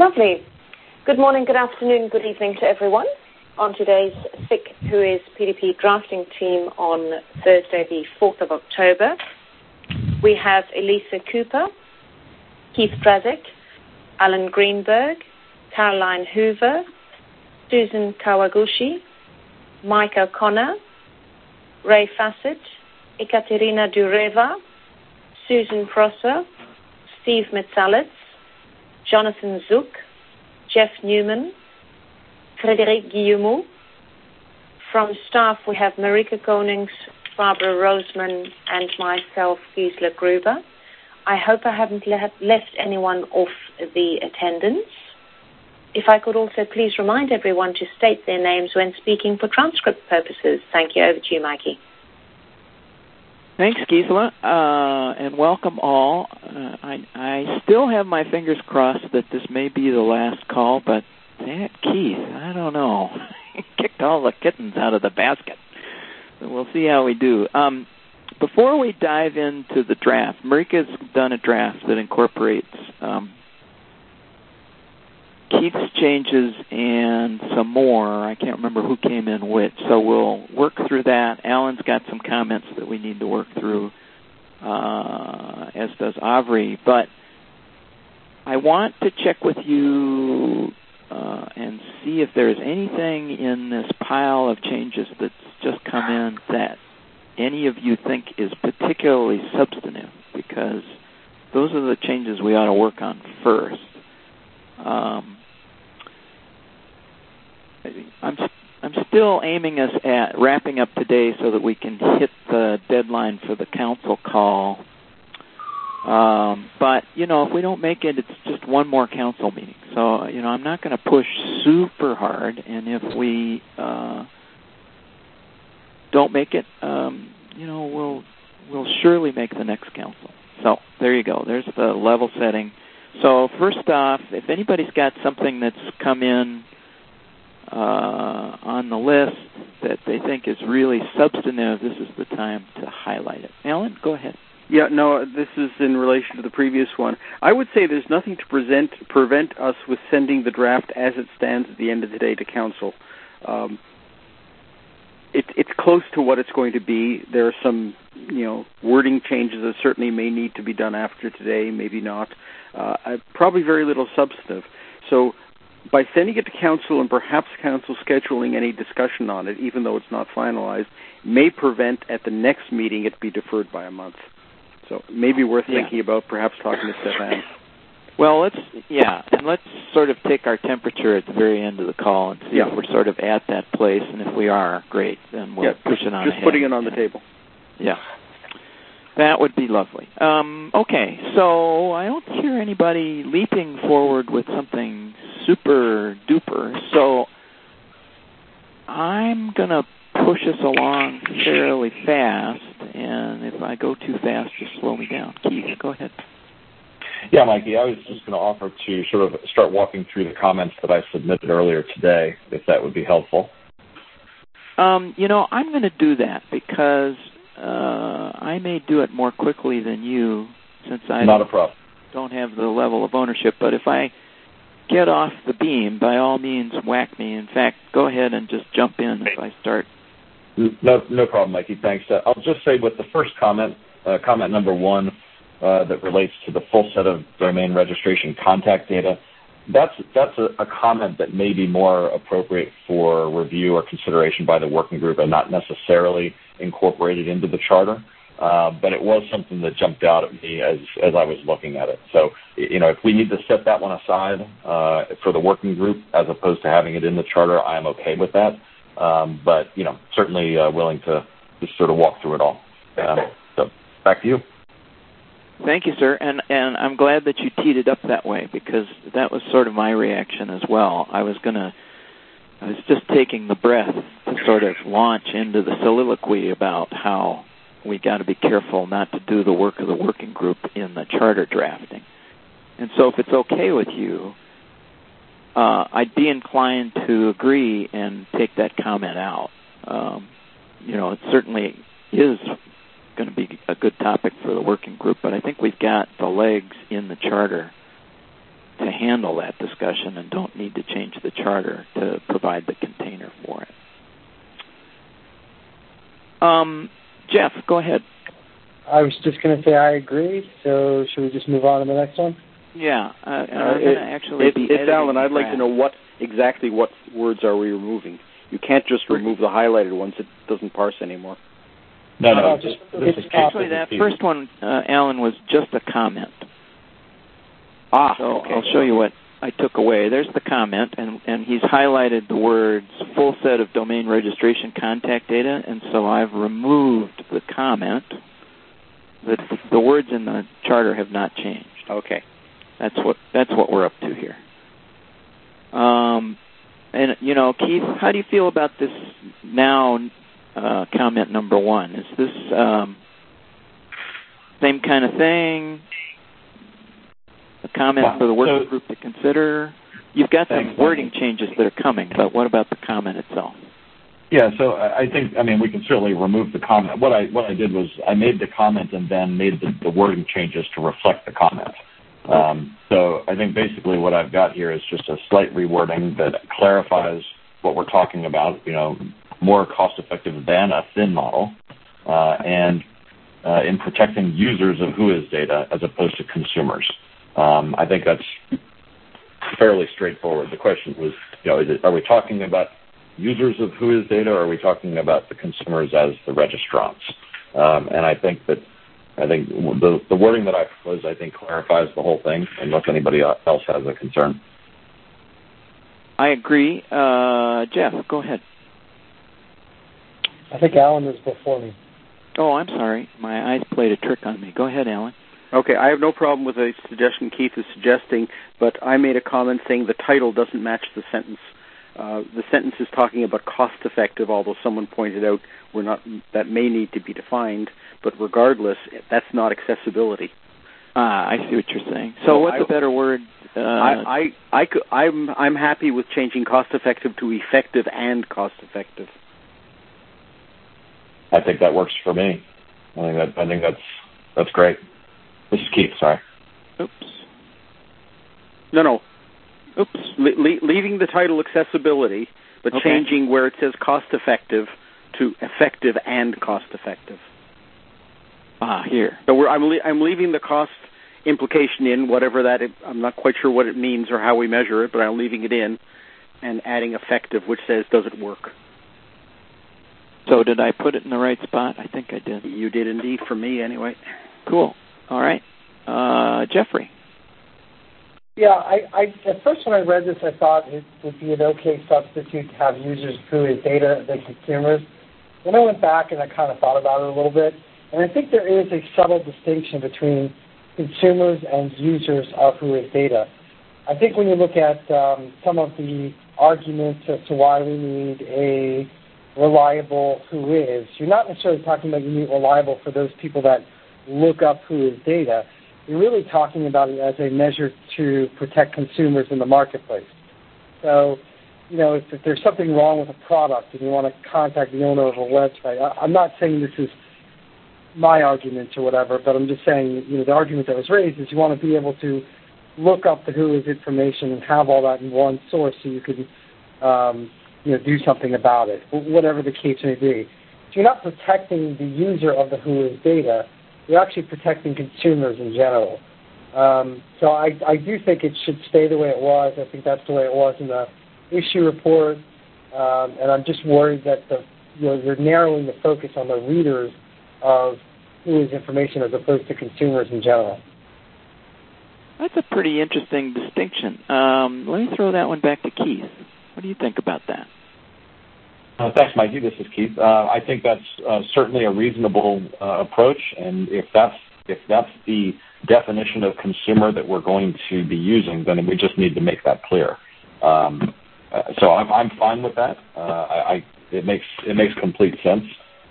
Lovely. Good morning, good afternoon, good evening to everyone. On today's SIC, who is PDP drafting team on Thursday, the 4th of October, we have Elisa Cooper, Keith Drazik, Alan Greenberg, Caroline Hoover, Susan Kawaguchi, Mike O'Connor, Ray Fassett, Ekaterina Dureva, Susan Prosser, Steve Metsalitz, Jonathan Zook, Jeff Newman, Frédéric Guillemot. From staff, we have Marika Konings, Barbara Roseman, and myself, Gisela Gruber. I hope I haven't left anyone off the attendance. If I could also please remind everyone to state their names when speaking for transcript purposes. Thank you. Over to you, Mikey. Thanks, Gisela, and welcome all. I still have my fingers crossed that this may be the last call, but that Keith, I don't know. He kicked all the kittens out of the basket. So we'll see how we do. Before we dive into the draft, Marika's done a draft that incorporates Keith's changes and some more. I can't remember who came in which, so we'll work through that. Alan's got some comments that we need to work through, as does Avri. But I want to check with you and see if there's anything in this pile of changes that's just come in that any of you think is particularly substantive, because those are the changes we ought to work on first. I'm still aiming us at wrapping up today so that we can hit the deadline for the council call. But, if we don't make it, it's just one more council meeting. So, I'm not going to push super hard, and if we don't make it, we'll surely make the next council. So there you go. There's the level setting. So first off, if anybody's got something that's come in on the list that they think is really substantive, this is the time to highlight it. Alan, go ahead. Yeah, no, this is in relation to the previous one. I would say there's nothing to prevent us with sending the draft as it stands at the end of the day to council. It's close to what it's going to be. There are some, wording changes that certainly may need to be done after today, maybe not. Probably very little substantive. So by sending it to council and perhaps council scheduling any discussion on it, even though it's not finalized, may prevent at the next meeting it be deferred by a month. So maybe worth thinking about perhaps talking to Stefan. Well, let's sort of take our temperature at the very end of the call and see if we're sort of at that place, and if we are, great, then we'll push it on just ahead. Putting it on the table. Yeah. That would be lovely. Okay, so I don't hear anybody leaping forward with something super duper, so I'm going to push us along fairly fast, and if I go too fast, just slow me down. Keith, go ahead. Yeah, Mikey, I was just going to offer to sort of start walking through the comments that I submitted earlier today, if that would be helpful. I'm going to do that because I may do it more quickly than you, since I Not a problem. Don't have the level of ownership. But if I get off the beam, by all means, whack me. In fact, go ahead and just jump in if I start. No problem, Mikey. Thanks. I'll just say with the first comment number 1, that relates to the full set of domain registration contact data, that's a comment that may be more appropriate for review or consideration by the working group and not necessarily incorporated into the charter. But it was something that jumped out at me as I was looking at it. So, if we need to set that one aside for the working group as opposed to having it in the charter, I am okay with that. But, certainly willing to just sort of walk through it all. So back to you. Thank you, sir, and I'm glad that you teed it up that way, because that was sort of my reaction as well. I was just taking the breath to sort of launch into the soliloquy about how we got to be careful not to do the work of the working group in the charter drafting. And so if it's okay with you, I'd be inclined to agree and take that comment out. It certainly is going to be a good topic for the working group, but I think we've got the legs in the charter to handle that discussion and don't need to change the charter to provide the container for it. Jeff, go ahead. I was just going to say I agree, so should we just move on to the next one? Yeah. It's Alan, I'd like to know what words are we removing? You can't just remove the highlighted ones. It doesn't parse anymore. No. Actually, that first one, Alan, was just a comment. So okay. I'll show you what I took away. There's the comment, and he's highlighted the words full set of domain registration contact data, and so I've removed the comment. The words in the charter have not changed. Okay. That's what we're up to here. And Keith, how do you feel about this now? Comment number 1. Is this same kind of thing? A comment for the working group to consider? You've got some wording changes that are coming, but what about the comment itself? Yeah, so I think, we can certainly remove the comment. What I did was I made the comment and then made the wording changes to reflect the comment. So I think basically what I've got here is just a slight rewording that clarifies what we're talking about, more cost-effective than a thin model, and in protecting users of WHOIS data as opposed to consumers. I think that's fairly straightforward. The question was, are we talking about users of WHOIS data, or are we talking about the consumers as the registrants? And I think the wording that I proposed, clarifies the whole thing, unless anybody else has a concern. I agree. Jeff, go ahead. I think Alan was before me. Oh, I'm sorry. My eyes played a trick on me. Go ahead, Alan. Okay, I have no problem with a suggestion Keith is suggesting, but I made a comment saying the title doesn't match the sentence. The sentence is talking about cost-effective, although someone pointed out that may need to be defined, but regardless, that's not accessibility. I see what you're saying. So what's a better word? I'm happy with changing cost-effective to effective and cost-effective. I think that works for me. I think that's great. This is Keith, sorry. Oops. No. Oops. Leaving the title accessibility, but changing where it says cost-effective to effective and cost-effective. Here. So I'm leaving the cost implication in, whatever that I'm not quite sure what it means or how we measure it, but I'm leaving it in and adding effective, which says, does it work? So did I put it in the right spot? I think I did. You did indeed, for me anyway. Cool. All right. Jeffrey. Yeah, I at first when I read this, I thought it would be an okay substitute to have users of WHOIS data than consumers. Then I went back and I kind of thought about it a little bit, and I think there is a subtle distinction between consumers and users of WHOIS data. I think when you look at some of the arguments as to why we need a reliable WHOIS, you're not necessarily talking about you need reliable for those people that look up WHOIS data. You're really talking about it as a measure to protect consumers in the marketplace. So, if there's something wrong with a product and you want to contact the owner of a website, I'm not saying this is my argument or whatever, but I'm just saying, the argument that was raised is you want to be able to look up the WHOIS information and have all that in one source so you can, do something about it, whatever the case may be. So you're not protecting the user of the WHOIS data. You're actually protecting consumers in general. So I do think it should stay the way it was. I think that's the way it was in the issue report. And I'm just worried that you're narrowing the focus on the readers of WHOIS information as opposed to consumers in general. That's a pretty interesting distinction. Let me throw that one back to Keith. What do you think about that? Thanks, Mikey. This is Keith. I think that's certainly a reasonable approach, and if that's the definition of consumer that we're going to be using, then we just need to make that clear. So I'm fine with that. It makes complete sense.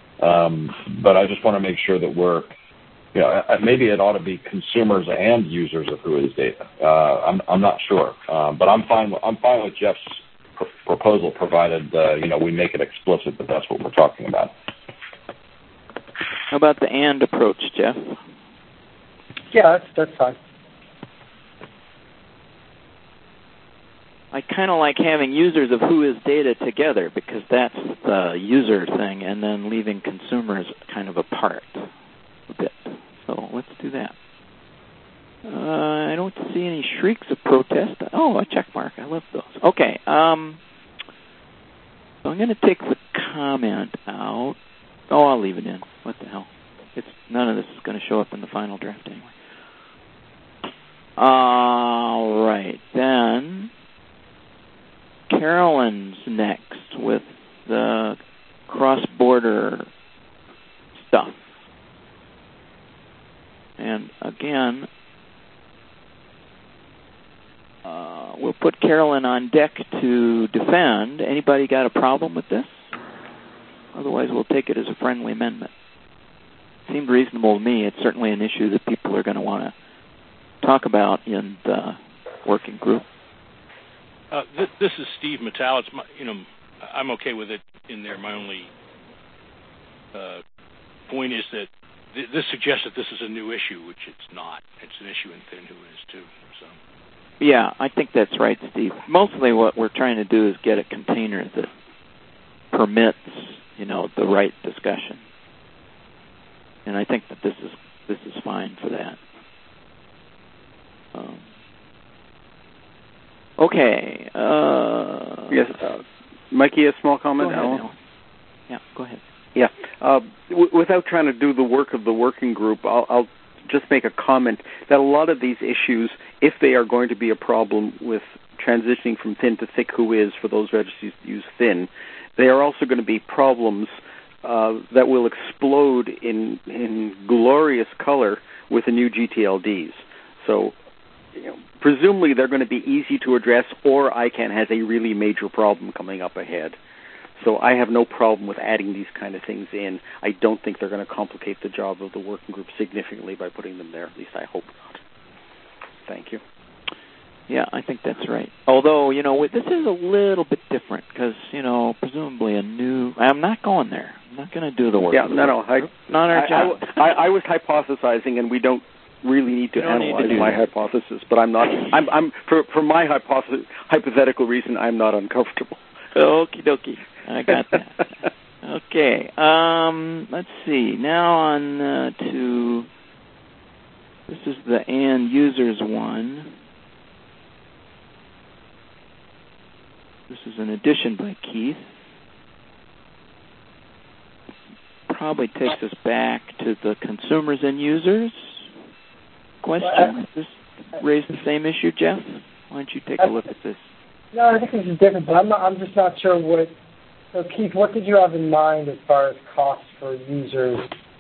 But I just want to make sure that we're, maybe it ought to be consumers and users of WHOIS data. I'm not sure, but I'm fine with Jeff's proposal, provided we make it explicit that that's what we're talking about. How about the and approach, Jeff? Yeah, that's fine. I kind of like having users of Whois data together because that's the user thing, and then leaving consumers kind of apart a bit. So let's do that. I don't see any shrieks of protest. Oh, a check mark. I love those. Okay. So I'm going to take the comment out. Oh, I'll leave it in. What the hell? None of this is going to show up in the final draft anyway. All right. Then Carolyn's next with the cross-border stuff. And again, we'll put Carolyn on deck to defend. Anybody got a problem with this? Otherwise, we'll take it as a friendly amendment. Seemed reasonable to me. It's certainly an issue that people are going to want to talk about in the working group. This is Steve Mattel. It's I'm okay with it in there. My only point is that this suggests that this is a new issue, which it's not. It's an issue in Thin Whois too. So. Yeah, I think that's right, Steve. Mostly what we're trying to do is get a container that permits, the right discussion. And I think that this is fine for that. Okay. Yes, Mikey, a small comment. Go ahead, Alan. Yeah, go ahead. Yeah. Without trying to do the work of the working group, I'll just make a comment that a lot of these issues, if they are going to be a problem with transitioning from thin to thick Whois for those registries that use thin, they are also going to be problems that will explode in glorious color with the new GTLDs. So, presumably they're going to be easy to address, or ICANN has a really major problem coming up ahead. So I have no problem with adding these kind of things in. I don't think they're going to complicate the job of the working group significantly by putting them there. At least I hope not. Thank you. Yeah, I think that's right. Although, this is a little bit different because, presumably I'm not going there. I'm not going to do the work. Yeah, no. Not our job. I was hypothesizing, and we don't really need to analyze my hypothesis, but I'm not. For my hypothetical reason, I'm not uncomfortable. Okie dokie. I got that. Okay. Let's see. Now on to, this is the and users one. This is an addition by Keith. Probably takes us back to the consumers and users question. Does this raise the same issue, Jeff? Why don't you take a look at this? No, I think this is different, but I'm just not sure what. So, Keith, what did you have in mind as far as costs for users?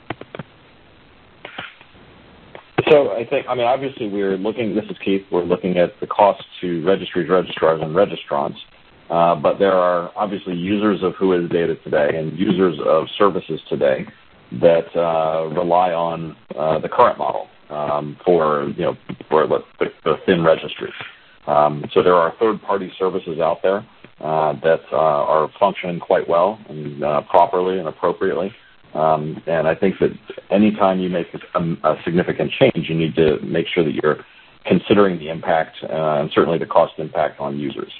So obviously this is Keith, we're looking at the cost to registries, registrars, and registrants. But there are obviously users of Whois data today and users of services today that rely on the current model for the thin registries. So there are third-party services out there that are functioning quite well and properly and appropriately. And I think that anytime you make a significant change, you need to make sure that you're considering the impact and certainly the cost impact on users.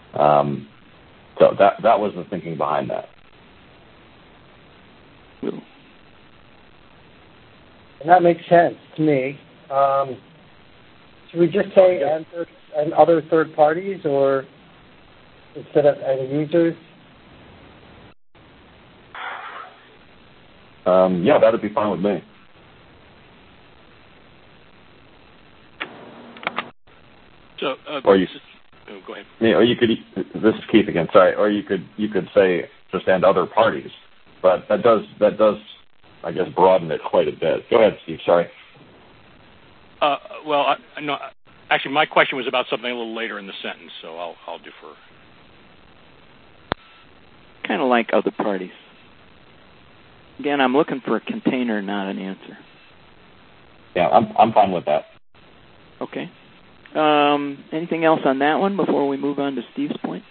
So that was the thinking behind that. And that makes sense to me. Should we just say and other third parties, or instead of and users? Yeah, that would be fine with me. So, or you, go ahead. Yeah, or you could. This is Keith again. Sorry. Or you could say just and other parties, but that does I guess broaden it quite a bit. Go ahead, Steve. Sorry. Well, no. Actually, my question was about something a little later in the sentence, so I'll defer. Kind of like other parties. Again, I'm looking for a container, not an answer. Yeah, I'm fine with that. Okay. Anything else on that one before we move on to Steve's point?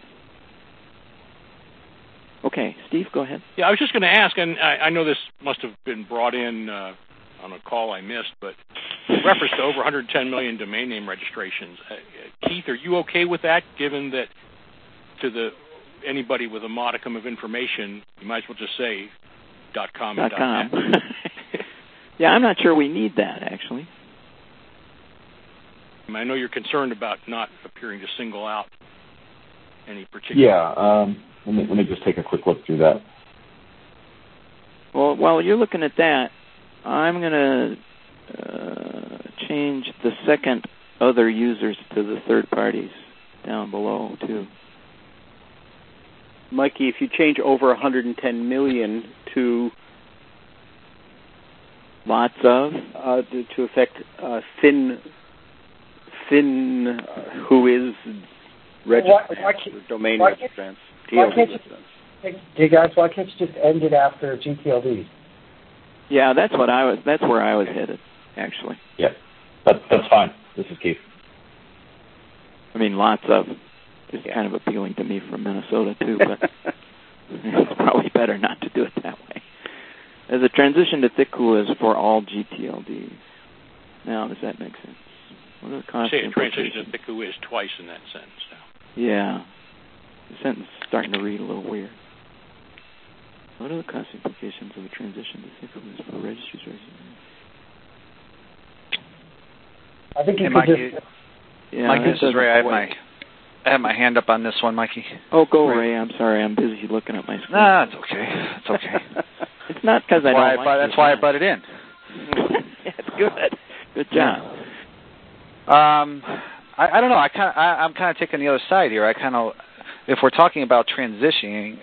Okay, Steve, go ahead. Yeah, I was just going to ask, and I know this must have been brought in on a call I missed, but reference to over 110 million domain name registrations. Keith, are you okay with that, given that to anybody with a modicum of information, you might as well just say .com and .com. .net. Yeah, I'm not sure we need that, actually. I know you're concerned about not appearing to single out any particular... Yeah, let me just take a quick look through that. Well, while you're looking at that, I'm going to change the second other users to the third parties down below, too. Mikey, if you change over 110 million to lots of to affect Fin who is registered domain registrants. Hey guys, why can't you just end it after GTLD? Yeah, that's where I was headed, actually. Yeah, that's fine. This is Keith. I mean, lots of is kind of appealing to me from Minnesota too, but it's probably better not to do it that way. As a transition to ThickWho is for all GTLDs. Now, does that make sense? What are the cost implications? Transition to ThickWho is twice in that sentence now. Yeah. The sentence is starting to read a little weird. What are the cost implications of a transition to ThickWho is for registries? I think you could Mikey, just... Yeah, Mikey, this is Ray. I have my hand up on this one, Mikey. Oh, go, Ray. I'm sorry. I'm busy looking at my screen. No, it's okay. It's okay. It's not because I don't like That's why I butted in. It's good. Good job. I don't know. I'm kind of taking the other side here. If we're talking about transitioning,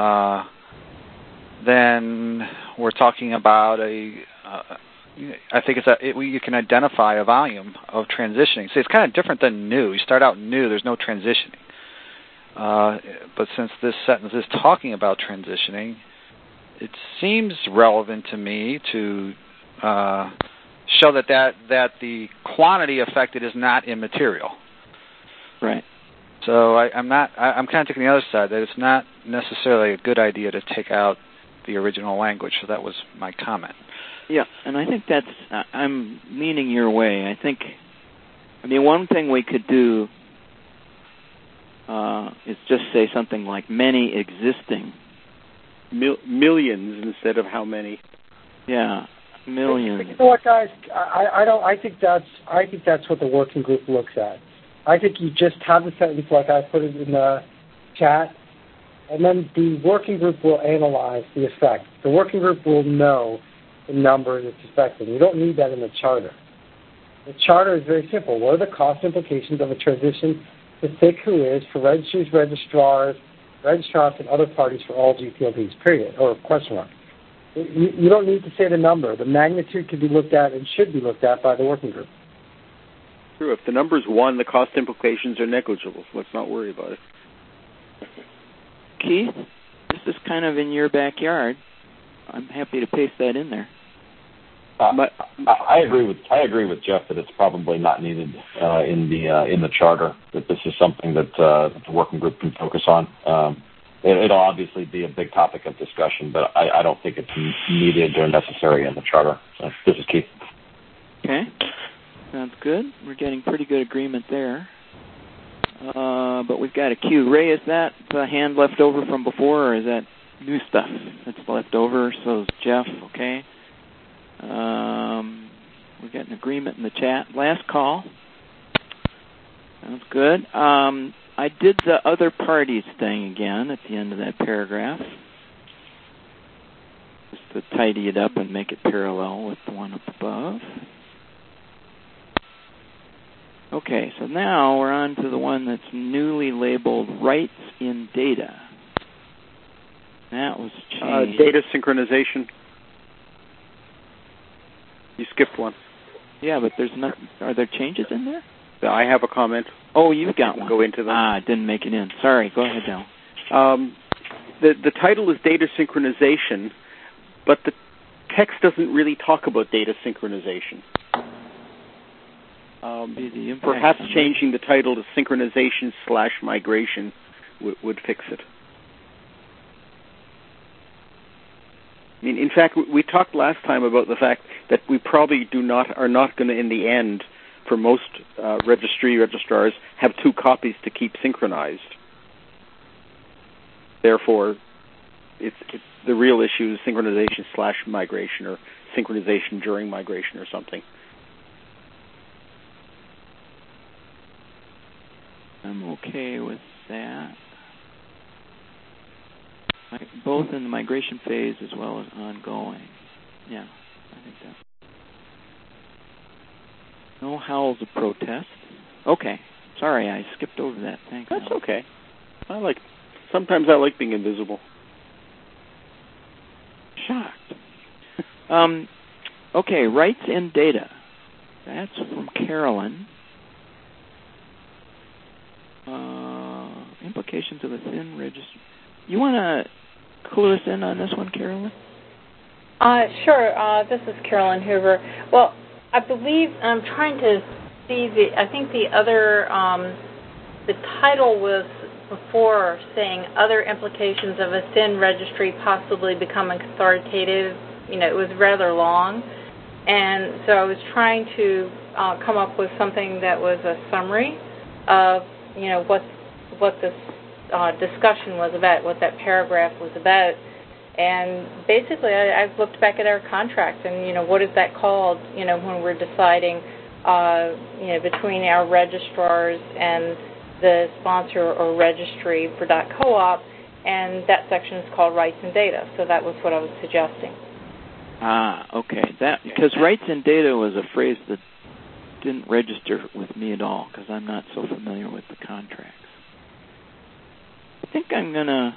then we're talking about I think you can identify a volume of transitioning. So it's kind of different than new. You start out new, there's no transitioning. But since this sentence is talking about transitioning, it seems relevant to me to show that the quantity affected is not immaterial. Right. So I'm kind of taking the other side, that it's not necessarily a good idea to take out the original language. So that was my comment. Yeah, and I think I'm leaning your way. One thing we could do is just say something like many existing. Millions instead of how many. Yeah, millions. But you know what, guys? I think that's what the working group looks at. I think you just have the sentence like I put it in the chat, and then the working group will analyze the effect. The working group will know the number it's affecting. You don't need that in the charter. The charter is very simple. What are the cost implications of a transition to ThickWho is for registries, registrars, and other parties for all GTLDs, period, or question mark. You don't need to say the number. The magnitude can be looked at and should be looked at by the working group. True. If the number is 1, the cost implications are negligible. So let's not worry about it. Keith, this is kind of in your backyard. I'm happy to paste that in there. I agree with Jeff that it's probably not needed in the charter. That this is something that the working group can focus on. It'll obviously be a big topic of discussion, but I don't think it's needed or necessary in the charter. So this is Keith. Okay, sounds good. We're getting pretty good agreement there. But we've got a queue. Ray, is that the hand left over from before, or is that new stuff that's left over? So is Jeff, okay. We're getting agreement in the chat. Last call. Sounds good. I did the other parties thing again at the end of that paragraph, just to tidy it up and make it parallel with the one up above. Okay, so now we're on to the one that's newly labeled rights in data. That was changed. Data synchronization. You skipped one. Yeah, but there's not. Are there changes in there? I have a comment. Oh, you've got one. Go into them. Didn't make it in. Sorry. Go ahead, Del. The title is data synchronization, but the text doesn't really talk about data synchronization. Perhaps changing the title to synchronization/migration would fix it. I mean, in fact, we talked last time about the fact that we probably are not going to, in the end, for most registrars, have two copies to keep synchronized. Therefore, it's the real issue is synchronization / migration, or synchronization during migration, or something. I'm okay with that. Both in the migration phase as well as ongoing. Yeah, I think that. No howls of protest. Okay. Sorry, I skipped over that. Thanks. That's okay. Sometimes I like being invisible. Shocked. Okay, rights in data. That's from Carolyn. Implications of a thin register. You want to clue us in on this one, Carolyn? Sure. This is Carolyn Hoover. Well, I believe I'm trying to see I think the other, the title was before saying other implications of a thin registry possibly becoming authoritative. It was rather long. And so I was trying to come up with something that was a summary of, what this discussion was about, what that paragraph was about. And basically, I've looked back at our contract and, what is that called, when we're deciding, between our registrars and the sponsor or registry for .coop, and that section is called rights and data. So that was what I was suggesting. Okay. Because rights and data was a phrase that didn't register with me at all because I'm not so familiar with the contracts. I think I'm going to...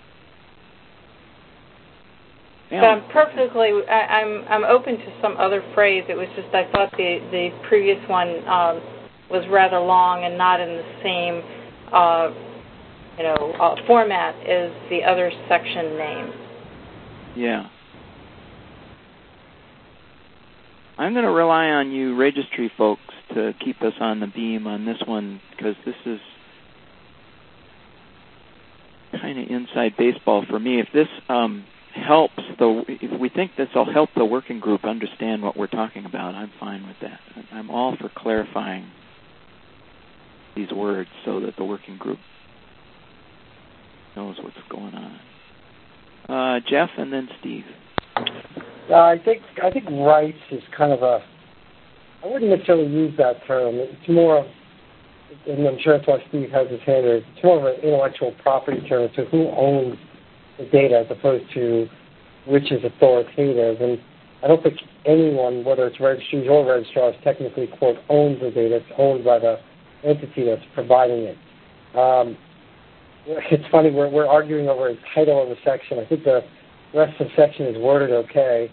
But I'm open to some other phrase. It was just I thought the previous one was rather long and not in the same format as the other section name. Yeah. I'm going to rely on you registry folks to keep us on the beam on this one because this is kind of inside baseball for me. If this if we think this will help the working group understand what we're talking about, I'm fine with that. I'm all for clarifying these words so that the working group knows what's going on. Jeff and then Steve. I think rights is kind of I wouldn't necessarily use that term. It's more, and I'm sure that's why Steve has his hand raised, it's more of an intellectual property term, so who owns the data as opposed to which is authoritative. And I don't think anyone, whether it's registries or registrars, technically, quote, owns the data. It's owned by the entity that's providing it. It's funny, we're arguing over a title of a section. I think the rest of the section is worded okay.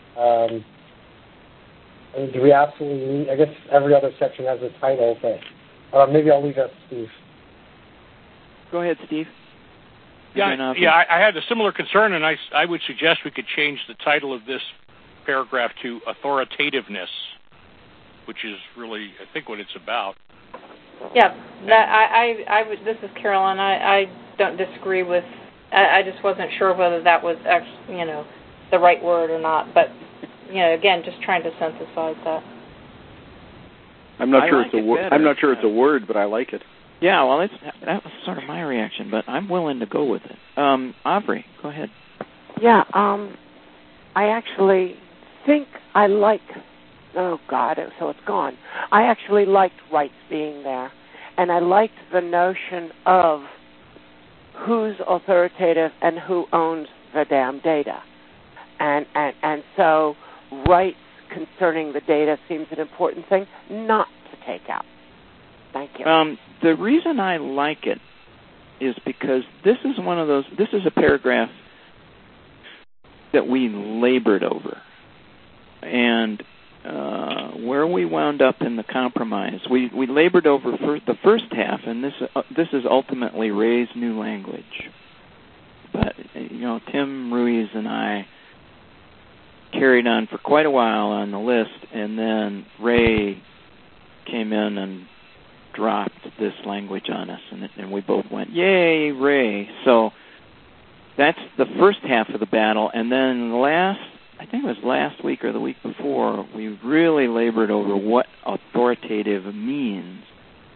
Do we absolutely need, I guess every other section has a title, but maybe I'll leave that to Steve. Go ahead, Steve. Yeah, I had a similar concern, and I would suggest we could change the title of this paragraph to authoritativeness, which is really, I think, what it's about. Yeah, this is Carolyn. I don't disagree with. I just wasn't sure whether that was actually, the right word or not. But, again, just trying to synthesize that. I'm not sure it's a word. I'm not sure it's a word, but I like it. Yeah, well, that was sort of my reaction, but I'm willing to go with it. Aubrey, go ahead. Yeah, I actually think I like, oh, God, so it's gone. I actually liked rights being there, and I liked the notion of who's authoritative and who owns the damn data. And so rights concerning the data seems an important thing not to take out. Thank you. The reason I like it is because this is a paragraph that we labored over. And where we wound up in the compromise, we labored over the first half, and this is ultimately Ray's new language. But, Tim Ruiz and I carried on for quite a while on the list, and then Ray came in and dropped this language on us, and we both went, yay, Ray. So that's the first half of the battle. And then I think it was last week or the week before, we really labored over what authoritative means.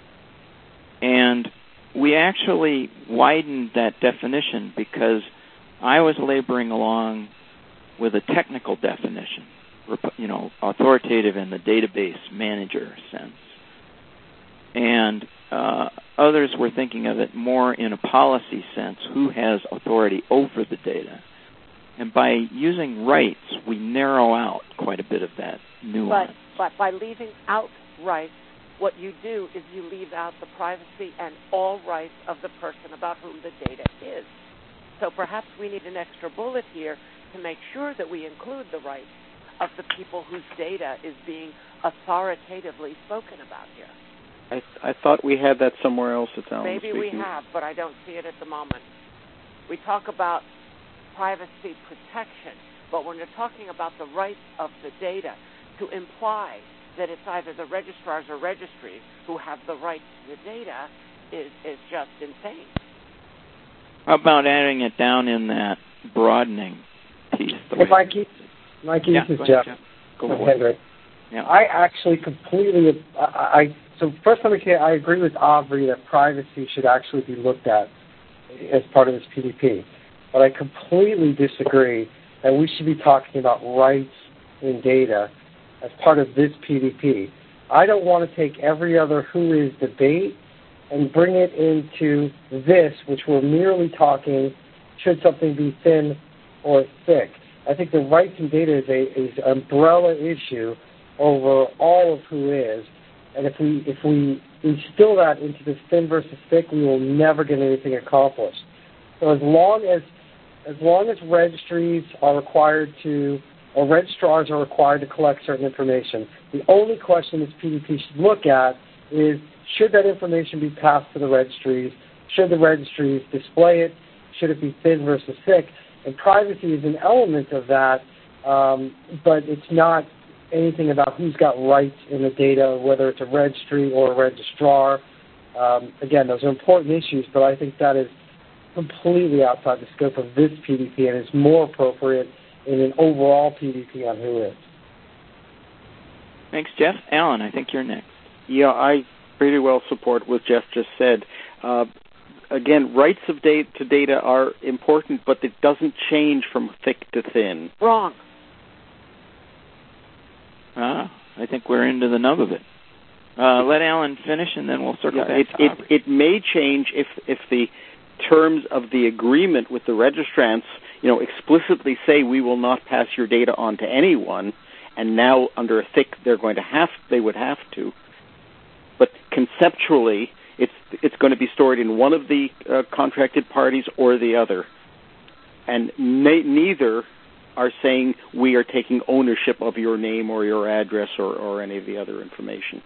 And we actually widened that definition because I was laboring along with a technical definition, authoritative in the database manager sense. And others were thinking of it more in a policy sense, who has authority over the data. And by using rights, we narrow out quite a bit of that nuance. But by leaving out rights, what you do is you leave out the privacy and all rights of the person about whom the data is. So perhaps we need an extra bullet here to make sure that we include the rights of the people whose data is being authoritatively spoken about here. I thought we had that somewhere else. Maybe we have, but I don't see it at the moment. We talk about privacy protection, but when you're talking about the rights of the data, to imply that it's either the registrars or registries who have the rights to the data is just insane. How about adding it down in that broadening piece? Mikey, this is Jeff. Go for it. Yeah. I actually completely. So first, let me say I agree with Aubrey that privacy should actually be looked at as part of this PDP, but I completely disagree that we should be talking about rights in data as part of this PDP. I don't want to take every other who is debate and bring it into this, which we're merely talking, should something be thin or thick. I think the rights in data is an umbrella issue over all of who is, and if we instill that into this thin versus thick, we will never get anything accomplished. So as long as registries are required to, or registrars are required to collect certain information, the only question this PDP should look at is, should that information be passed to the registries? Should the registries display it? Should it be thin versus thick? And privacy is an element of that, but it's not anything about who's got rights in the data, whether it's a registry or a registrar. Again, those are important issues, but I think that is completely outside the scope of this PDP and is more appropriate in an overall PDP on who is. Thanks, Jeff. Alan, I think you're next. Yeah, I pretty well support what Jeff just said. Again, rights of to data are important, but it doesn't change from thick to thin. Wrong. I think we're into the nub of it. Let Alan finish, and then we'll circle back to Aubrey. It may change if the terms of the agreement with the registrants, explicitly say we will not pass your data on to anyone, and now under a thick they would have to. But conceptually, it's going to be stored in one of the contracted parties or the other, and neither are saying we are taking ownership of your name or your address or any of the other information.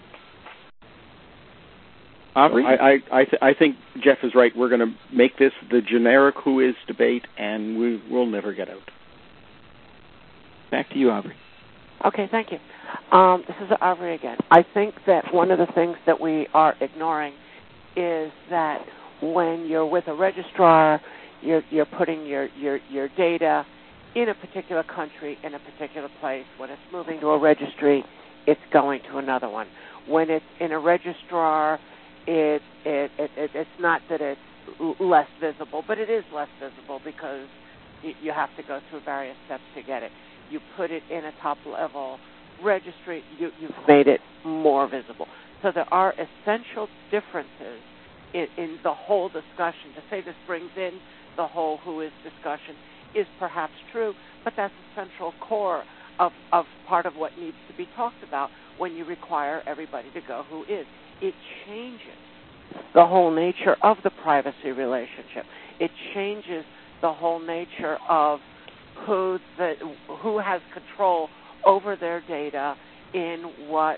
Aubrey? I think Jeff is right. We're going to make this the generic who is debate, and we'll never get out. Back to you, Aubrey. Okay, thank you. This is Aubrey again. I think that one of the things that we are ignoring is that when you're with a registrar, you're putting your data in a particular country, in a particular place. When it's moving to a registry, it's going to another one. When it's in a registrar, it's not that it's less visible, but it is less visible because you have to go through various steps to get it. You put it in a top-level registry, you've made it more visible. So there are essential differences in the whole discussion. To say this brings in the whole who is discussion is perhaps true, but that's a central core of part of what needs to be talked about when you require everybody to go who is. It changes the whole nature of the privacy relationship. It changes the whole nature of who has control over their data in what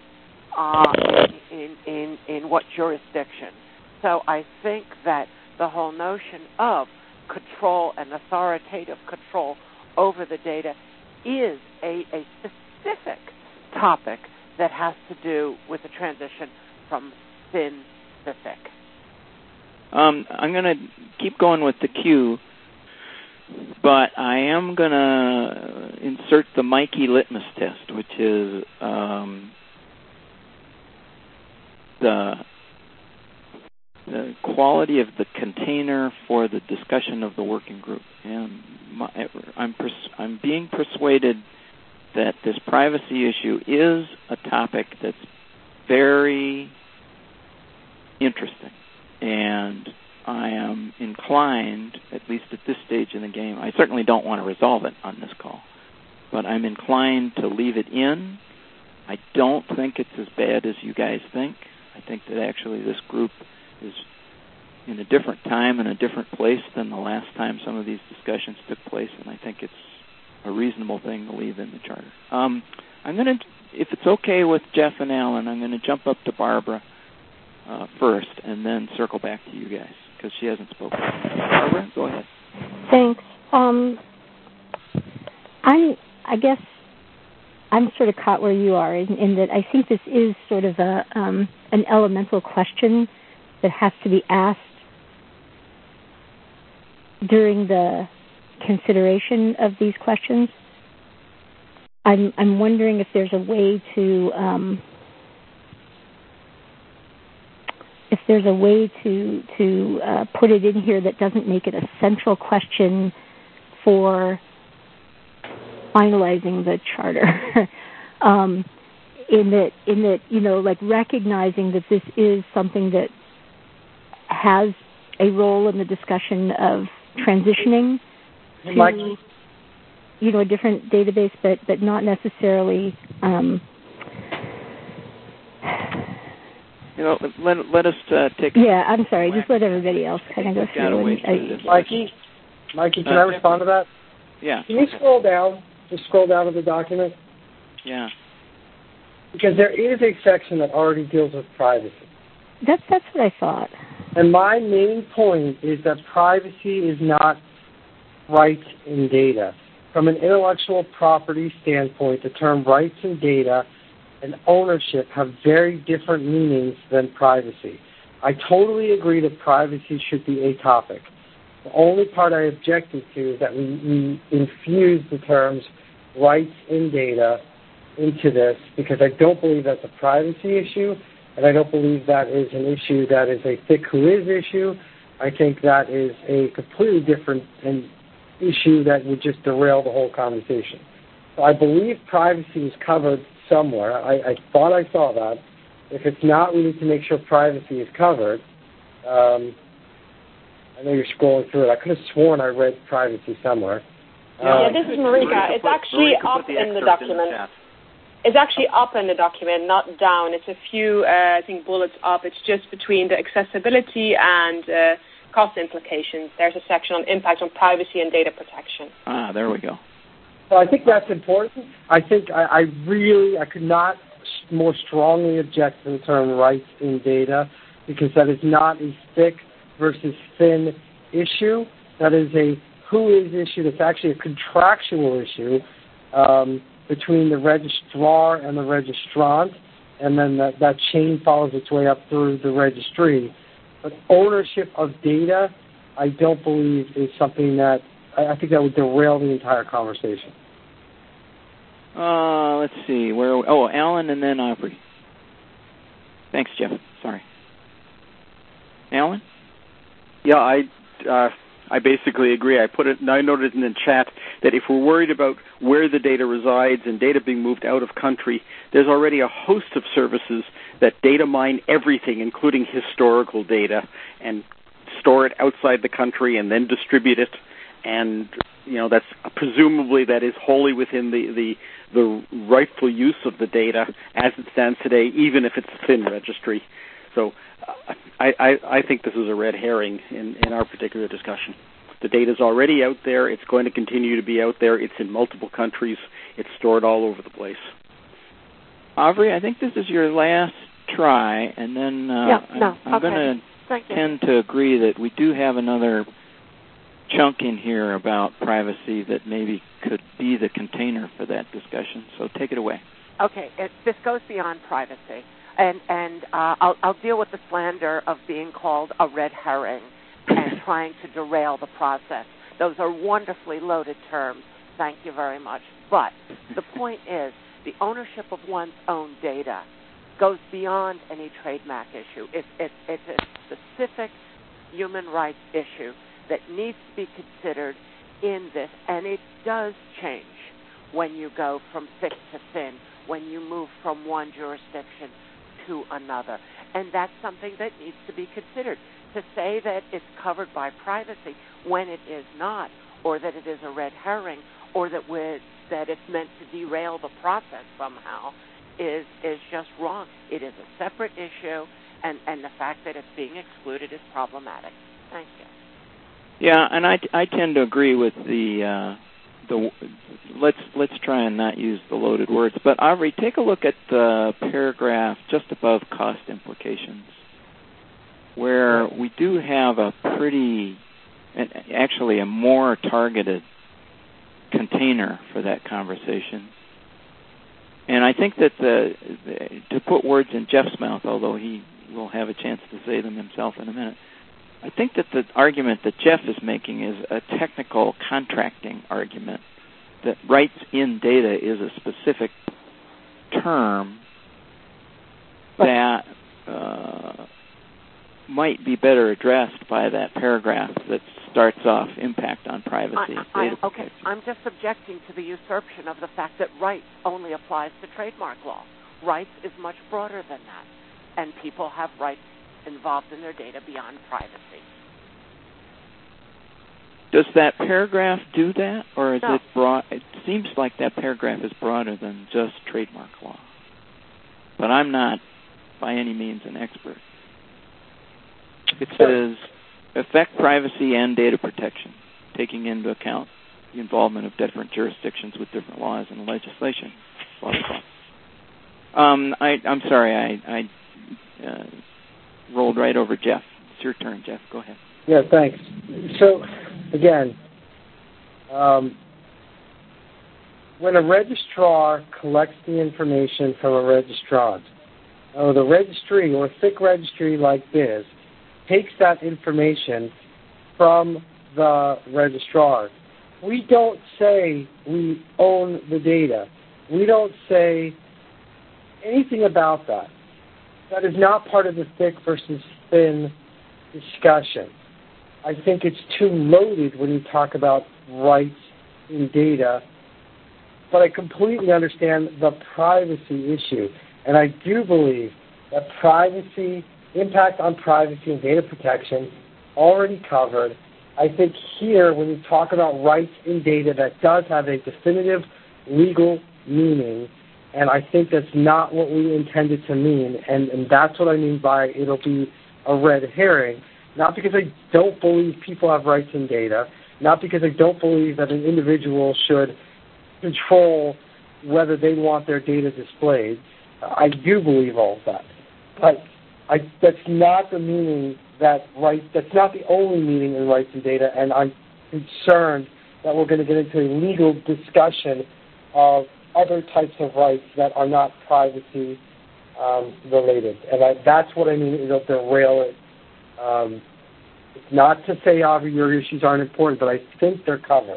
in what jurisdiction. So I think that the whole notion of control and authoritative control over the data is a specific topic that has to do with the transition from thin to thick. I'm going to keep going with the queue. But I am going to insert the Mikey litmus test, which is the quality of the container for the discussion of the working group. And I'm being persuaded that this privacy issue is a topic that's very interesting. And I am inclined, at least at this stage in the game, I certainly don't want to resolve it on this call, but I'm inclined to leave it in. I don't think it's as bad as you guys think. I think that actually this group is in a different time and a different place than the last time some of these discussions took place, and I think it's a reasonable thing to leave in the charter. I'm going to, if it's okay with Jeff and Alan, I'm going to jump up to Barbara first and then circle back to you guys because she hasn't spoken. Barbara, go ahead. Thanks. I guess I'm sort of caught where you are in that I think this is sort of an elemental question that has to be asked during the consideration of these questions. I'm wondering if there's a way to put it in here that doesn't make it a central question for finalizing the charter. in that, like recognizing that this is something that has a role in the discussion of transitioning to, a different database, but not necessarily. Let us take. Yeah, I'm sorry. Just let everybody else kind of go through. Mikey, can I respond to that? Yeah. Can you scroll down? Just scroll down to the document. Yeah. Because there is a section that already deals with privacy. That's what I thought. And my main point is that privacy is not rights in data. From an intellectual property standpoint, the term rights in data and ownership have very different meanings than privacy. I totally agree that privacy should be a topic. The only part I objected to is that we infuse the terms rights in data into this because I don't believe that's a privacy issue, and I don't believe that is an issue that is a thick who is issue. I think that is a completely different issue that would just derail the whole conversation. So I believe privacy is covered somewhere. I thought I saw that. If it's not, we need to make sure privacy is covered. I know you're scrolling through it. I could have sworn I read privacy somewhere. This is Marika. It's actually up in the document. It's actually up in the document, not down. It's a few, I think, bullets up. It's just between the accessibility and cost implications. There's a section on impact on privacy and data protection. There we go. So I think that's important. I think I could not more strongly object to the term rights in data because that is not a thick versus thin issue. That is a who is issue that's actually a contractual issue between the registrar and the registrant, and then that chain follows its way up through the registry. But ownership of data, I don't believe is something that, I think that would derail the entire conversation. Let's see. Alan and then Aubrey. Thanks, Jeff. Sorry. Alan? Yeah, I basically agree. I noted in the chat that if we're worried about where the data resides and data being moved out of country, there's already a host of services that data mine everything, including historical data, and store it outside the country and then distribute it. And that's presumably that is wholly within the rightful use of the data as it stands today, even if it's a thin registry. So I think this is a red herring in our particular discussion. The data is already out there. It's going to continue to be out there. It's in multiple countries. It's stored all over the place. Aubrey, I think this is your last try, and then I'm going to tend to agree that we do have another chunk in here about privacy that maybe could be the container for that discussion. So take it away. Okay, this goes beyond privacy. And I'll deal with the slander of being called a red herring and trying to derail the process. Those are wonderfully loaded terms. Thank you very much. But the point is, the ownership of one's own data goes beyond any trademark issue. It's a specific human rights issue that needs to be considered in this, and it does change when you go from thick to thin, when you move from one jurisdiction to another. And that's something that needs to be considered. To say that it's covered by privacy when it is not, or that it is a red herring, or that it's meant to derail the process somehow, is just wrong. It is a separate issue, and the fact that it's being excluded is problematic. Thank you. Yeah, and I tend to agree with the let's try and not use the loaded words. But Aubrey, take a look at the paragraph just above cost implications, where we do have actually a more targeted container for that conversation. And I think that to put words in Jeff's mouth, although he will have a chance to say them himself in a minute, I think that the argument that Jeff is making is a technical contracting argument, that rights in data is a specific term that might be better addressed by that paragraph that starts off impact on privacy. I'm just objecting to the usurpation of the fact that rights only applies to trademark law. Rights is much broader than that, and people have rights involved in their data beyond privacy. Does that paragraph do that, or is No. it broad? It seems like that paragraph is broader than just trademark law. But I'm not by any means an expert. It says, affect privacy and data protection, taking into account the involvement of different jurisdictions with different laws and legislation. Blah, blah, blah. I'm sorry, I rolled right over Jeff. It's your turn, Jeff. Go ahead. Yeah, thanks. So, again, when a registrar collects the information from a registrant, or the registry or thick registry like this takes that information from the registrar, we don't say we own the data. We don't say anything about that. That is not part of the thick versus thin discussion. I think it's too loaded when you talk about rights in data, but I completely understand the privacy issue, and I do believe that impact on privacy and data protection already covered. I think here, when you talk about rights in data, that does have a definitive legal meaning, and I think that's not what we intended to mean, and that's what I mean by it'll be a red herring. Not because I don't believe people have rights in data, not because I don't believe that an individual should control whether they want their data displayed. I do believe all of that. But that's not the meaning that's not the only meaning in rights in data, and I'm concerned that we're going to get into a legal discussion of other types of rights that are not privacy related. And that's what I mean, it'll derail it. It's not to say, Aubrey, your issues aren't important, but I think they're covered.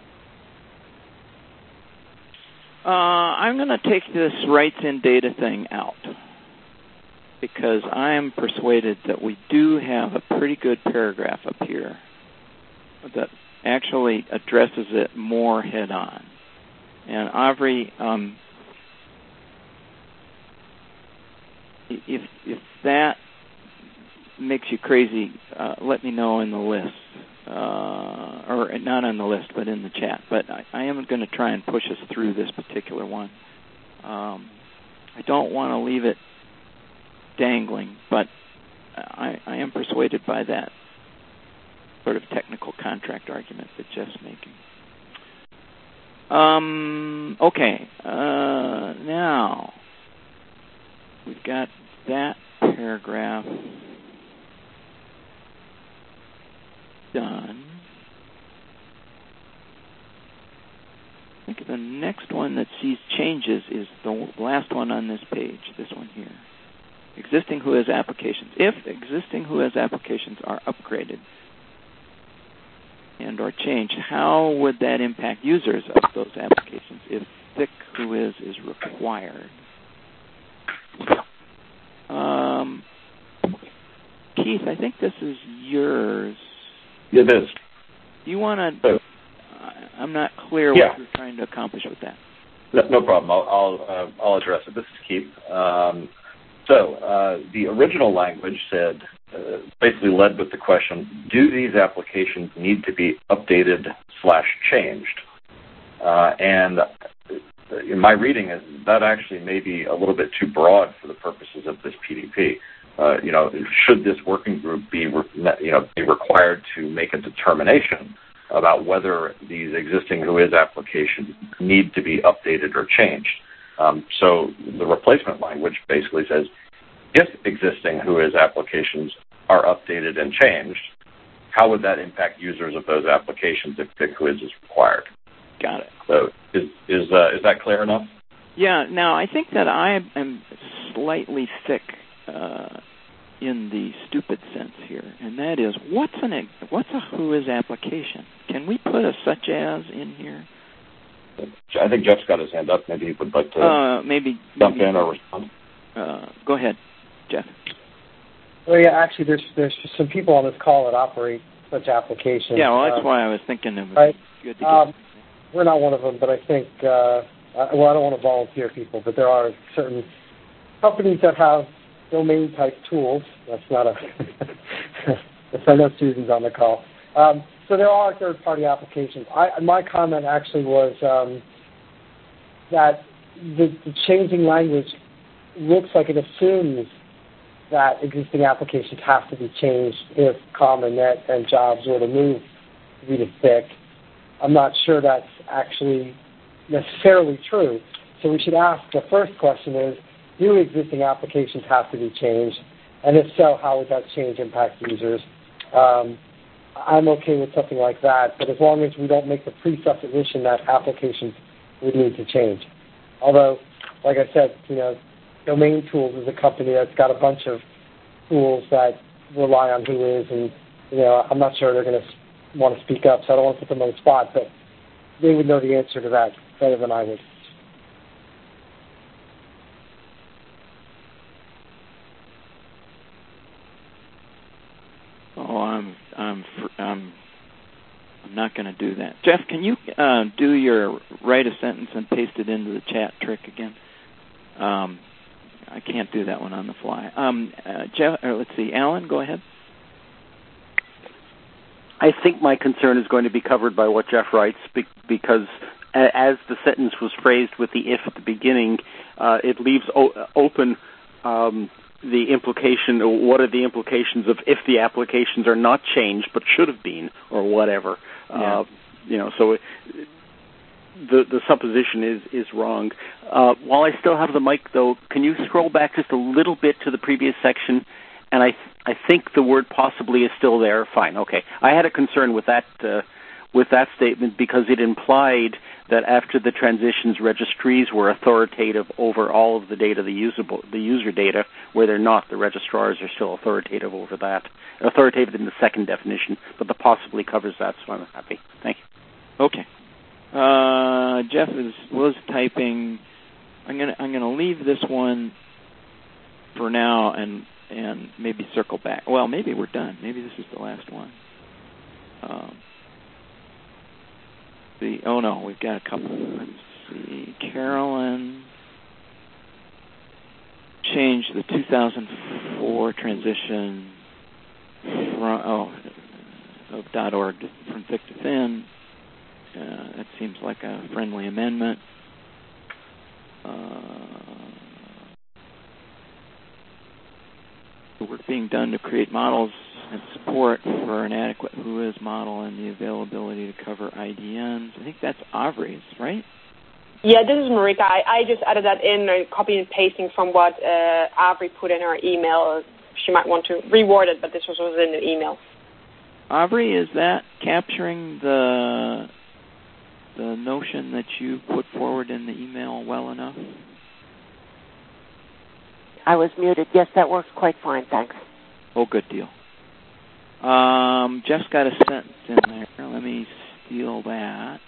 I'm going to take this rights in data thing out, because I am persuaded that we do have a pretty good paragraph up here that actually addresses it more head-on. And Aubrey, if that makes you crazy, let me know in the list, or not on the list, but in the chat. But I am going to try and push us through this particular one. I don't want to leave it dangling, but I am persuaded by that sort of technical contract argument that Jeff's making. Okay, now we've got that paragraph done. I think the next one that sees changes is the last one on this page, this one here. Existing WHOIS applications. If existing WHOIS applications are upgraded, and or changed, how would that impact users of those applications if thick whois is required? Keith, I think this is yours. It is. Do you want to? I'm not clear what you're trying to accomplish with that. No problem. I'll address it. This is Keith. So the original language said, basically led with the question, do these applications need to be updated/changed? And in my reading, that actually may be a little bit too broad for the purposes of this PDP. Should this working group be required to make a determination about whether these existing whois applications need to be updated or changed? So the replacement language basically says, if existing whois applications are updated and changed, how would that impact users of those applications if thick whois is required? Got it. So is that clear enough? Yeah. Now, I think that I am slightly thick in the stupid sense here, and that is, what's a whois application? Can we put a such as in here? I think Jeff's got his hand up. Maybe he would like to jump in or respond. Go ahead, Jeff. Well, yeah, actually, there's some people on this call that operate such applications. Yeah, well, that's why I was thinking it would be good to get. We're not one of them, but I think, I don't want to volunteer people, but there are certain companies that have domain-type tools. That's not a... I know Susan's on the call. So there are third-party applications. My comment actually was that the changing language looks like it assumes that existing applications have to be changed if CommonNet and jobs were to move to be to thick. I'm not sure that's actually necessarily true. So we should ask, the first question is, do existing applications have to be changed? And if so, how would that change impact users? I'm okay with something like that, but as long as we don't make the presupposition that applications would need to change. Although, like I said, Domain Tools is a company that's got a bunch of tools that rely on whois, and I'm not sure they're going to want to speak up, so I don't want to put them on the spot, but they would know the answer to that better than I would. Oh, I'm not going to do that. Jeff, can you do your write a sentence and paste it into the chat trick again? I can't do that one on the fly. Jeff, let's see, Alan, go ahead. I think my concern is going to be covered by what Jeff writes, because as the sentence was phrased with the if at the beginning, it leaves open the implication, or what are the implications of if the applications are not changed but should have been, or whatever. Yeah. So the supposition is wrong. While I still have the mic, though, can you scroll back just a little bit to the previous section? And I think the word possibly is still there. Fine, okay. I had a concern with that statement because it implied that after the transitions, registries were authoritative over all of the data, the user data, where they're not. The registrars are still authoritative over that. Authoritative in the second definition, but the possibly covers that, so I'm happy. Thank you. Okay. Jeff was typing. I'm gonna leave this one for now and maybe circle back. Well, maybe we're done. Maybe this is the last one. Oh no, we've got a couple. Let's see. Carolyn changed the 2004 transition from of .org from thick to thin. That seems like a friendly amendment. The work being done to create models and support for an adequate whois model and the availability to cover IDNs. I think that's Avri's, right? Yeah, this is Marika. I just added that in, copying and pasting from what Avri put in her email. She might want to reword it, but this was in the email. Avri, is that capturing the notion that you put forward in the email well enough? I was muted. Yes, that works quite fine, thanks. Oh, good deal. Jeff's got a sentence in there. let me steal that.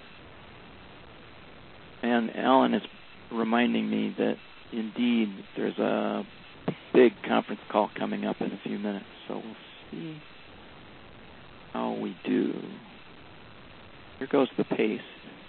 And Alan is reminding me that, indeed, there's a big conference call coming up in a few minutes, so we'll see how we do. Here goes the paste.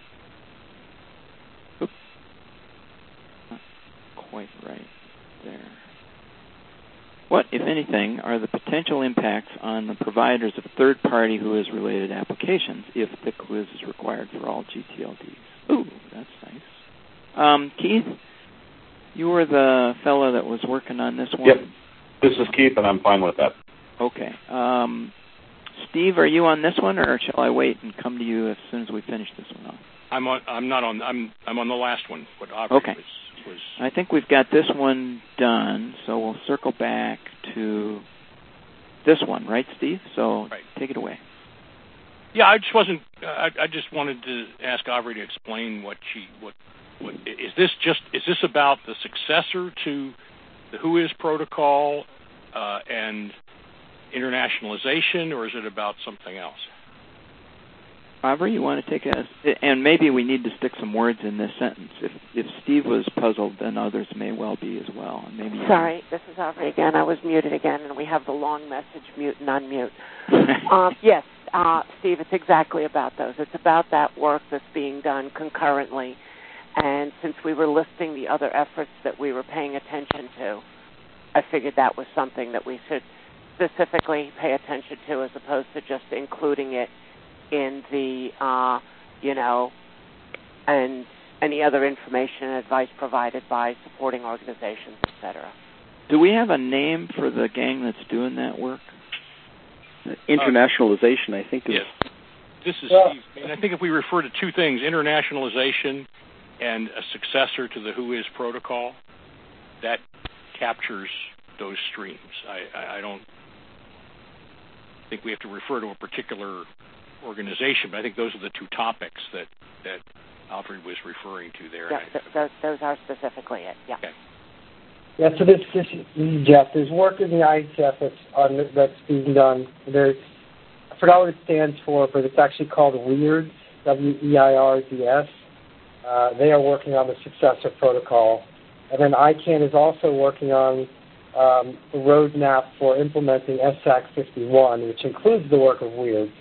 Oops. Not quite right there. What, if anything, are the potential impacts on the providers of third-party WHOIS-related applications if the quiz is required for all GTLDs? Ooh, that's nice. Keith, you were the fellow that was working on this one? Yep. This is Keith, and I'm fine with that. Okay. Steve, are you on this one, or shall I wait and come to you as soon as we finish this one off? I'm on the last one. What Aubrey okay. was. I think we've got this one done, so we'll circle back to this one, right, Steve? So right. Take it away. Yeah, I just wasn't. I just wanted to ask Aubrey to explain what is this just? Is this about the successor to the WHOIS protocol and internationalization, or is it about something else? Aubrey, you want to take and maybe we need to stick some words in this sentence. If Steve was puzzled, then others may well be as well. And maybe Sorry, this is Aubrey again. I was muted again, and we have the long message mute and unmute. Yes, Steve, it's exactly about those. It's about that work that's being done concurrently. And since we were listing the other efforts that we were paying attention to, I figured that was something that we should specifically pay attention to as opposed to just including it in the, and any other information and advice provided by supporting organizations, etc. Do we have a name for the gang that's doing that work? Internationalization, I think. Yes. This is Steve. And I think if we refer to two things, internationalization and a successor to the WHOIS protocol, that captures those streams. I don't think we have to refer to a particular organization, but I think those are the two topics that Alfred was referring to there. Yeah, those are specifically it. Yeah. Okay. Yeah. So this is Jeff. There's work in the ICF that's being done. I forgot what it stands for, but it's actually called WEIRDS, WEIRDS. They are working on the successor protocol, and then ICANN is also working on the roadmap for implementing SAC 51, which includes the work of WEIRDS.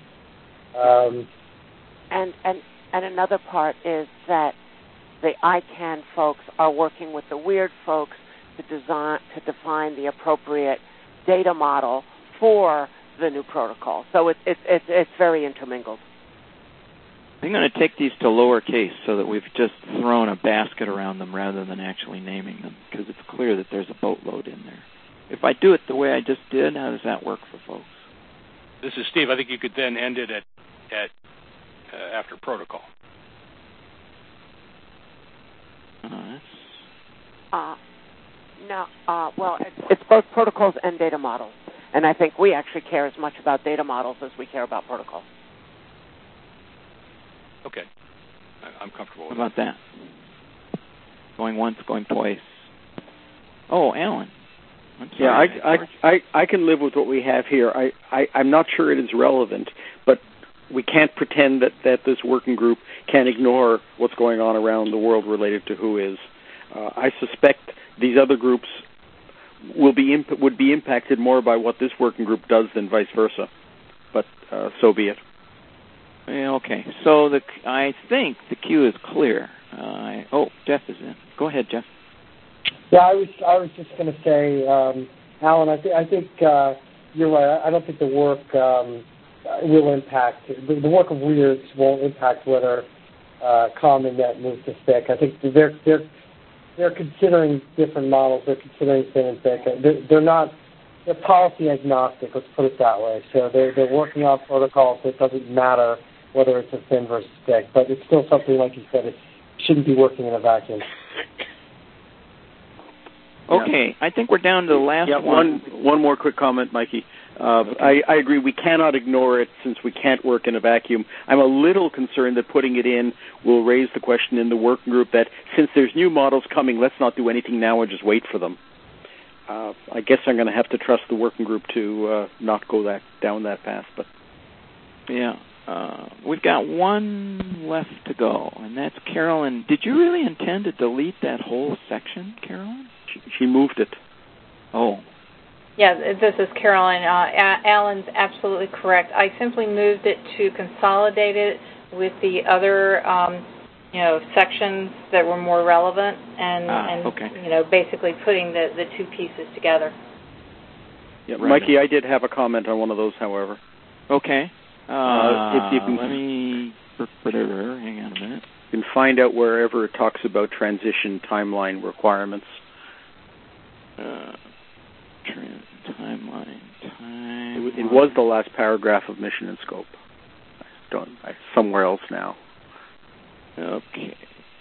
And another part is that the ICANN folks are working with the WEIRD folks to define the appropriate data model for the new protocol. So it's very intermingled. I'm going to take these to lowercase so that we've just thrown a basket around them rather than actually naming them, because it's clear that there's a boatload in there. If I do it the way I just did, how does that work for folks? This is Steve. I think you could then end it at after protocol. Well, it's both protocols and data models, and I think we actually care as much about data models as we care about protocols. Okay, I'm comfortable with that. How about that? Going once, going twice. Oh, Alan. Yeah, I can live with what we have here. I'm not sure it is relevant, but we can't pretend that this working group can ignore what's going on around the world related to WHOIS. I suspect these other groups would be impacted more by what this working group does than vice versa. But so be it. Okay, so I think the queue is clear. Jeff is in. Go ahead, Jeff. Yeah, I was just going to say, Alan, I think you're right. I don't think the work will impact. The work of WEIRDS won't impact whether CommonNet moves to SPIC. I think they're considering different models. They're considering SIN and SPIC. They're policy agnostic. Let's put it that way. So they're working on protocols. So it doesn't matter whether it's a SIN versus SPIC, but it's still something, like you said, it shouldn't be working in a vacuum. Okay, I think we're down to the last one. One more quick comment, Mikey. I agree. We cannot ignore it since we can't work in a vacuum. I'm a little concerned that putting it in will raise the question in the working group that since there's new models coming, let's not do anything now and just wait for them. I guess I'm going to have to trust the working group to not go down that path. But Yeah. We've got one left to go, and that's Carolyn. Did you really intend to delete that whole section, Carolyn? She moved it. Oh. Yeah, this is Carolyn. Alan's absolutely correct. I simply moved it to consolidate it with the other, sections that were more relevant, and okay. Basically putting the two pieces together. Yeah, right. Mikey, I did have a comment on one of those, however. Okay. If you can, let me hang on a minute. You can find out wherever it talks about transition timeline requirements. Timeline. It was the last paragraph of mission and scope. Somewhere else now. Okay.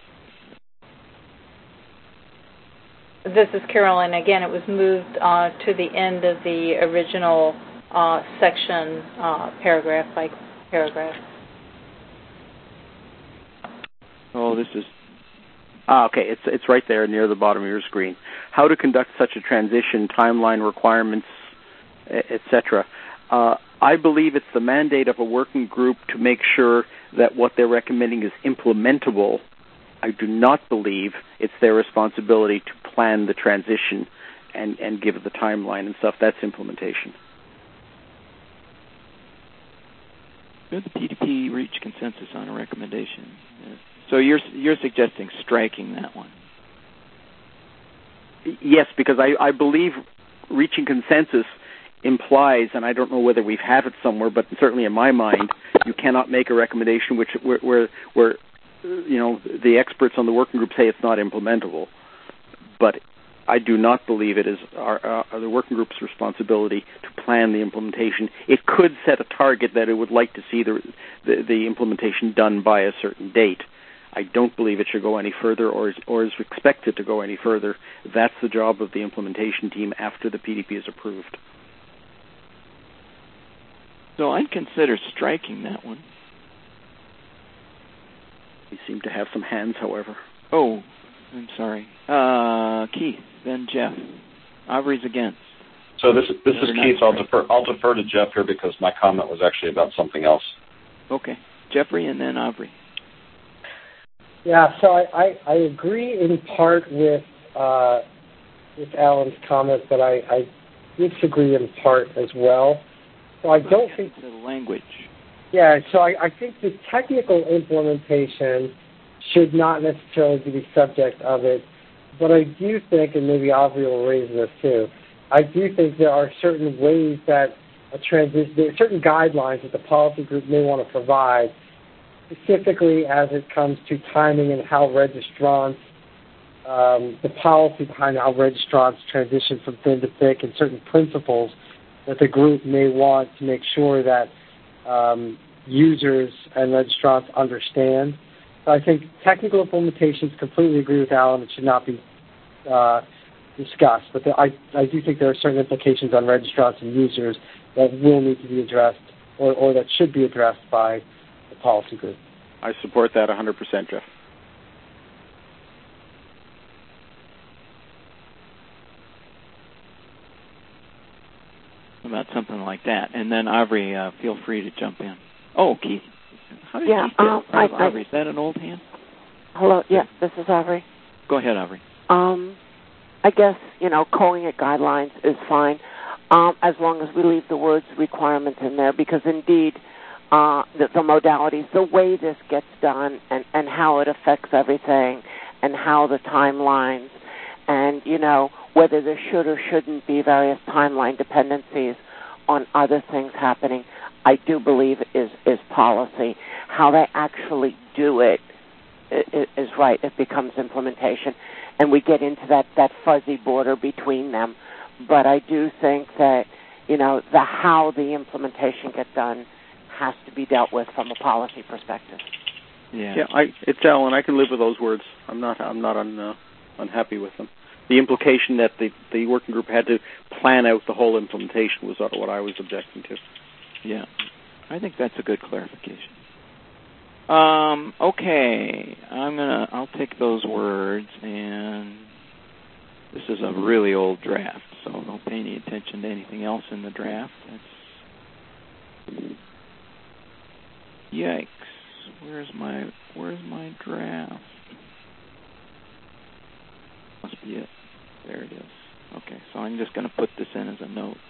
This is Carolyn. Again, it was moved to the end of the original section, paragraph by paragraph. Oh, this is... okay. It's right there near the bottom of your screen. How to conduct such a transition, timeline requirements, etc. I believe it's the mandate of a working group to make sure that what they're recommending is implementable. I do not believe it's their responsibility to plan the transition and give it the timeline and stuff. That's implementation. Should the PDP reach consensus on a recommendation? So you're suggesting striking that one? Yes, because I believe reaching consensus implies, and I don't know whether we've had it somewhere, but certainly in my mind, you cannot make a recommendation where the experts on the working group say it's not implementable. But I do not believe it is the working group's responsibility to plan the implementation. It could set a target that it would like to see the implementation done by a certain date. I don't believe it should go any further or is expected to go any further. That's the job of the implementation team after the PDP is approved. So I'd consider striking that one. We seem to have some hands, however. Oh, I'm sorry. Keith, then Jeff. Aubrey's against. So this is Keith. I'll defer to Jeff here because my comment was actually about something else. Okay. Jeffrey and then Aubrey. Yeah, so I agree in part with Alan's comment, but I disagree in part as well. So I don't think the language. Yeah, so I think the technical implementation should not necessarily be the subject of it, but I do think, and maybe Aubrey will raise this too, I do think there are certain ways that there are certain guidelines that the policy group may want to provide, specifically as it comes to timing and how registrants, the policy behind how registrants transition from thin to thick, and certain principles that the group may want to make sure that users and registrants understand. So I think technical implementations, completely agree with Alan, it should not be discussed. But I do think there are certain implications on registrants and users that will need to be addressed or that should be addressed by the policy group. I support that 100%, Jeff. About something like that. And then Aubrey, feel free to jump in. Oh, Keith. How did Keith get Aubrey? Is that an old hand? Hello, yes, this is Aubrey. Go ahead, Aubrey. I guess, calling it guidelines is fine, as long as we leave the words requirements in there, because indeed, the modalities, the way this gets done and how it affects everything and how the timelines and, whether there should or shouldn't be various timeline dependencies on other things happening, I do believe is policy. How they actually do it is right. It becomes implementation. And we get into that fuzzy border between them. But I do think that, the how the implementation gets done has to be dealt with from a policy perspective. Yeah. It's Alan. I can live with those words. I'm not unhappy with them. The implication that the working group had to plan out the whole implementation was what I was objecting to. Yeah, I think that's a good clarification. Okay, I'll take those words, and this is a really old draft, so don't pay any attention to anything else in the draft. Yikes. Where's my draft? Must be it. There it is. Okay, so I'm just going to put this in as a note.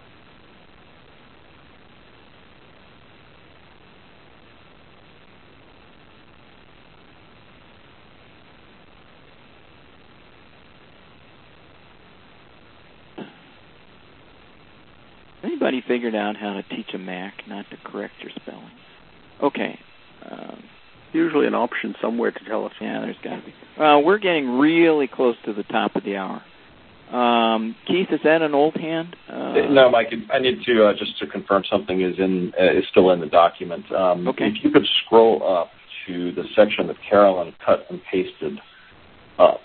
Anybody figured out how to teach a Mac not to correct your spelling? Okay. Usually an option somewhere to tell us. Yeah, there's got to be. We're getting really close to the top of the hour. Keith, is that an old hand? No, Mike. I need to just to confirm something is still in the document. Okay. If you could scroll up to the section that Carolyn cut and pasted up.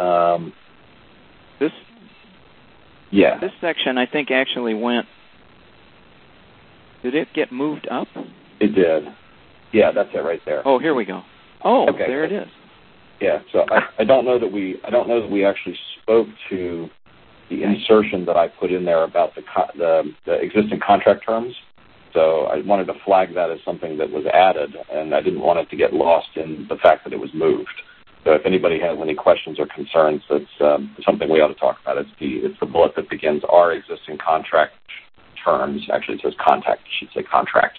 This. Yeah. This section, I think, actually went. Did it get moved up? It did. Yeah, that's it right there. Oh, here we go. Oh, okay. There it is. Yeah. So I don't know that we actually spoke to the insertion that I put in there about the existing contract terms. So I wanted to flag that as something that was added, and I didn't want it to get lost in the fact that it was moved. So if anybody has any questions or concerns, that's something we ought to talk about. It's the bullet that begins our existing contract terms. Actually, it says contact. It should say contract.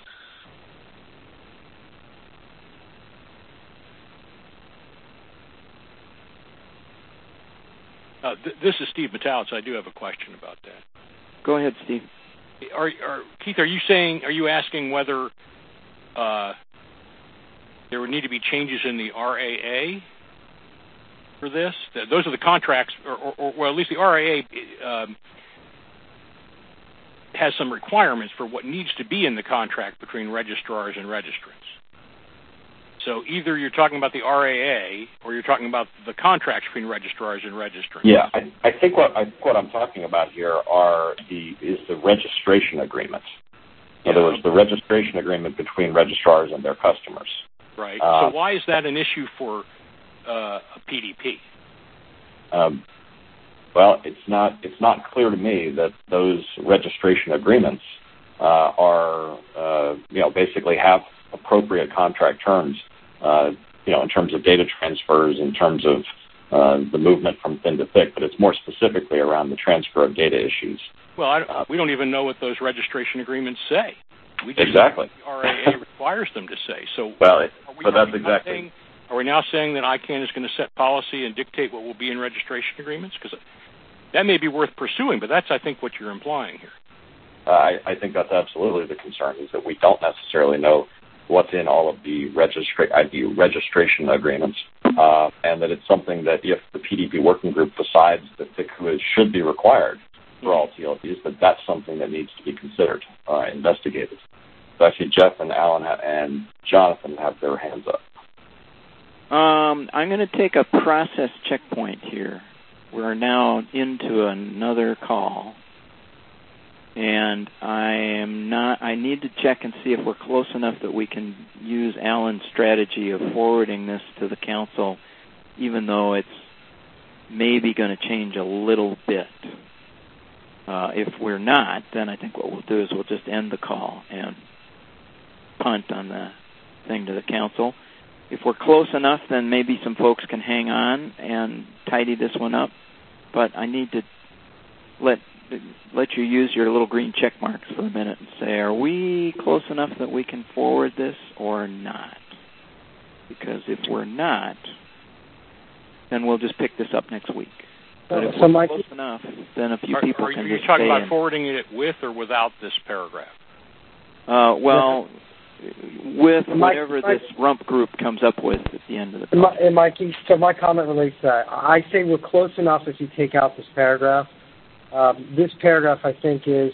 This is Steve Metallis. I do have a question about that. Go ahead, Steve. Keith, are you asking whether there would need to be changes in the RAA for this? Those are the contracts, or well, at least the RAA has some requirements for what needs to be in the contract between registrars and registrants. So either you're talking about the RAA or you're talking about the contracts between registrars and registrants. Yeah, I think what I'm talking about here is the registration agreement. In other words, the registration agreement between registrars and their customers. Right. So why is that an issue for a PDP? Well, it's not clear to me that those registration agreements are basically have appropriate contract terms. In terms of data transfers, in terms of the movement from thin to thick, but it's more specifically around the transfer of data issues. Well, we don't even know what those registration agreements say. Exactly. The RAA requires them to say. So, but that's exactly. Are we now saying that ICANN is going to set policy and dictate what will be in registration agreements? Because that may be worth pursuing, but that's, I think, what you're implying here. I think that's absolutely the concern, is that we don't necessarily know what's in all of the registration agreements, and that it's something that if the PDP working group decides that THCWIS should be required for all TLDs, that's something that needs to be considered, investigated. So actually, Jeff and Alan and Jonathan have their hands up. I'm going to take a process checkpoint here. We're now into another call. And I need to check and see if we're close enough that we can use Alan's strategy of forwarding this to the council, even though it's maybe going to change a little bit. If we're not, then I think what we'll do is we'll just end the call and punt on the thing to the council. If we're close enough, then maybe some folks can hang on and tidy this one up. But I need to let you use your little green check marks for a minute and say, are we close enough that we can forward this or not? Because if we're not, then we'll just pick this up next week. But if we're close enough, then a few people can just stay. Are you talking about forwarding it with or without this paragraph? With whatever this rump group comes up with at the end of the call. And Mikey, so my comment relates to that. I say we're close enough if you take out this paragraph. This paragraph, I think, is,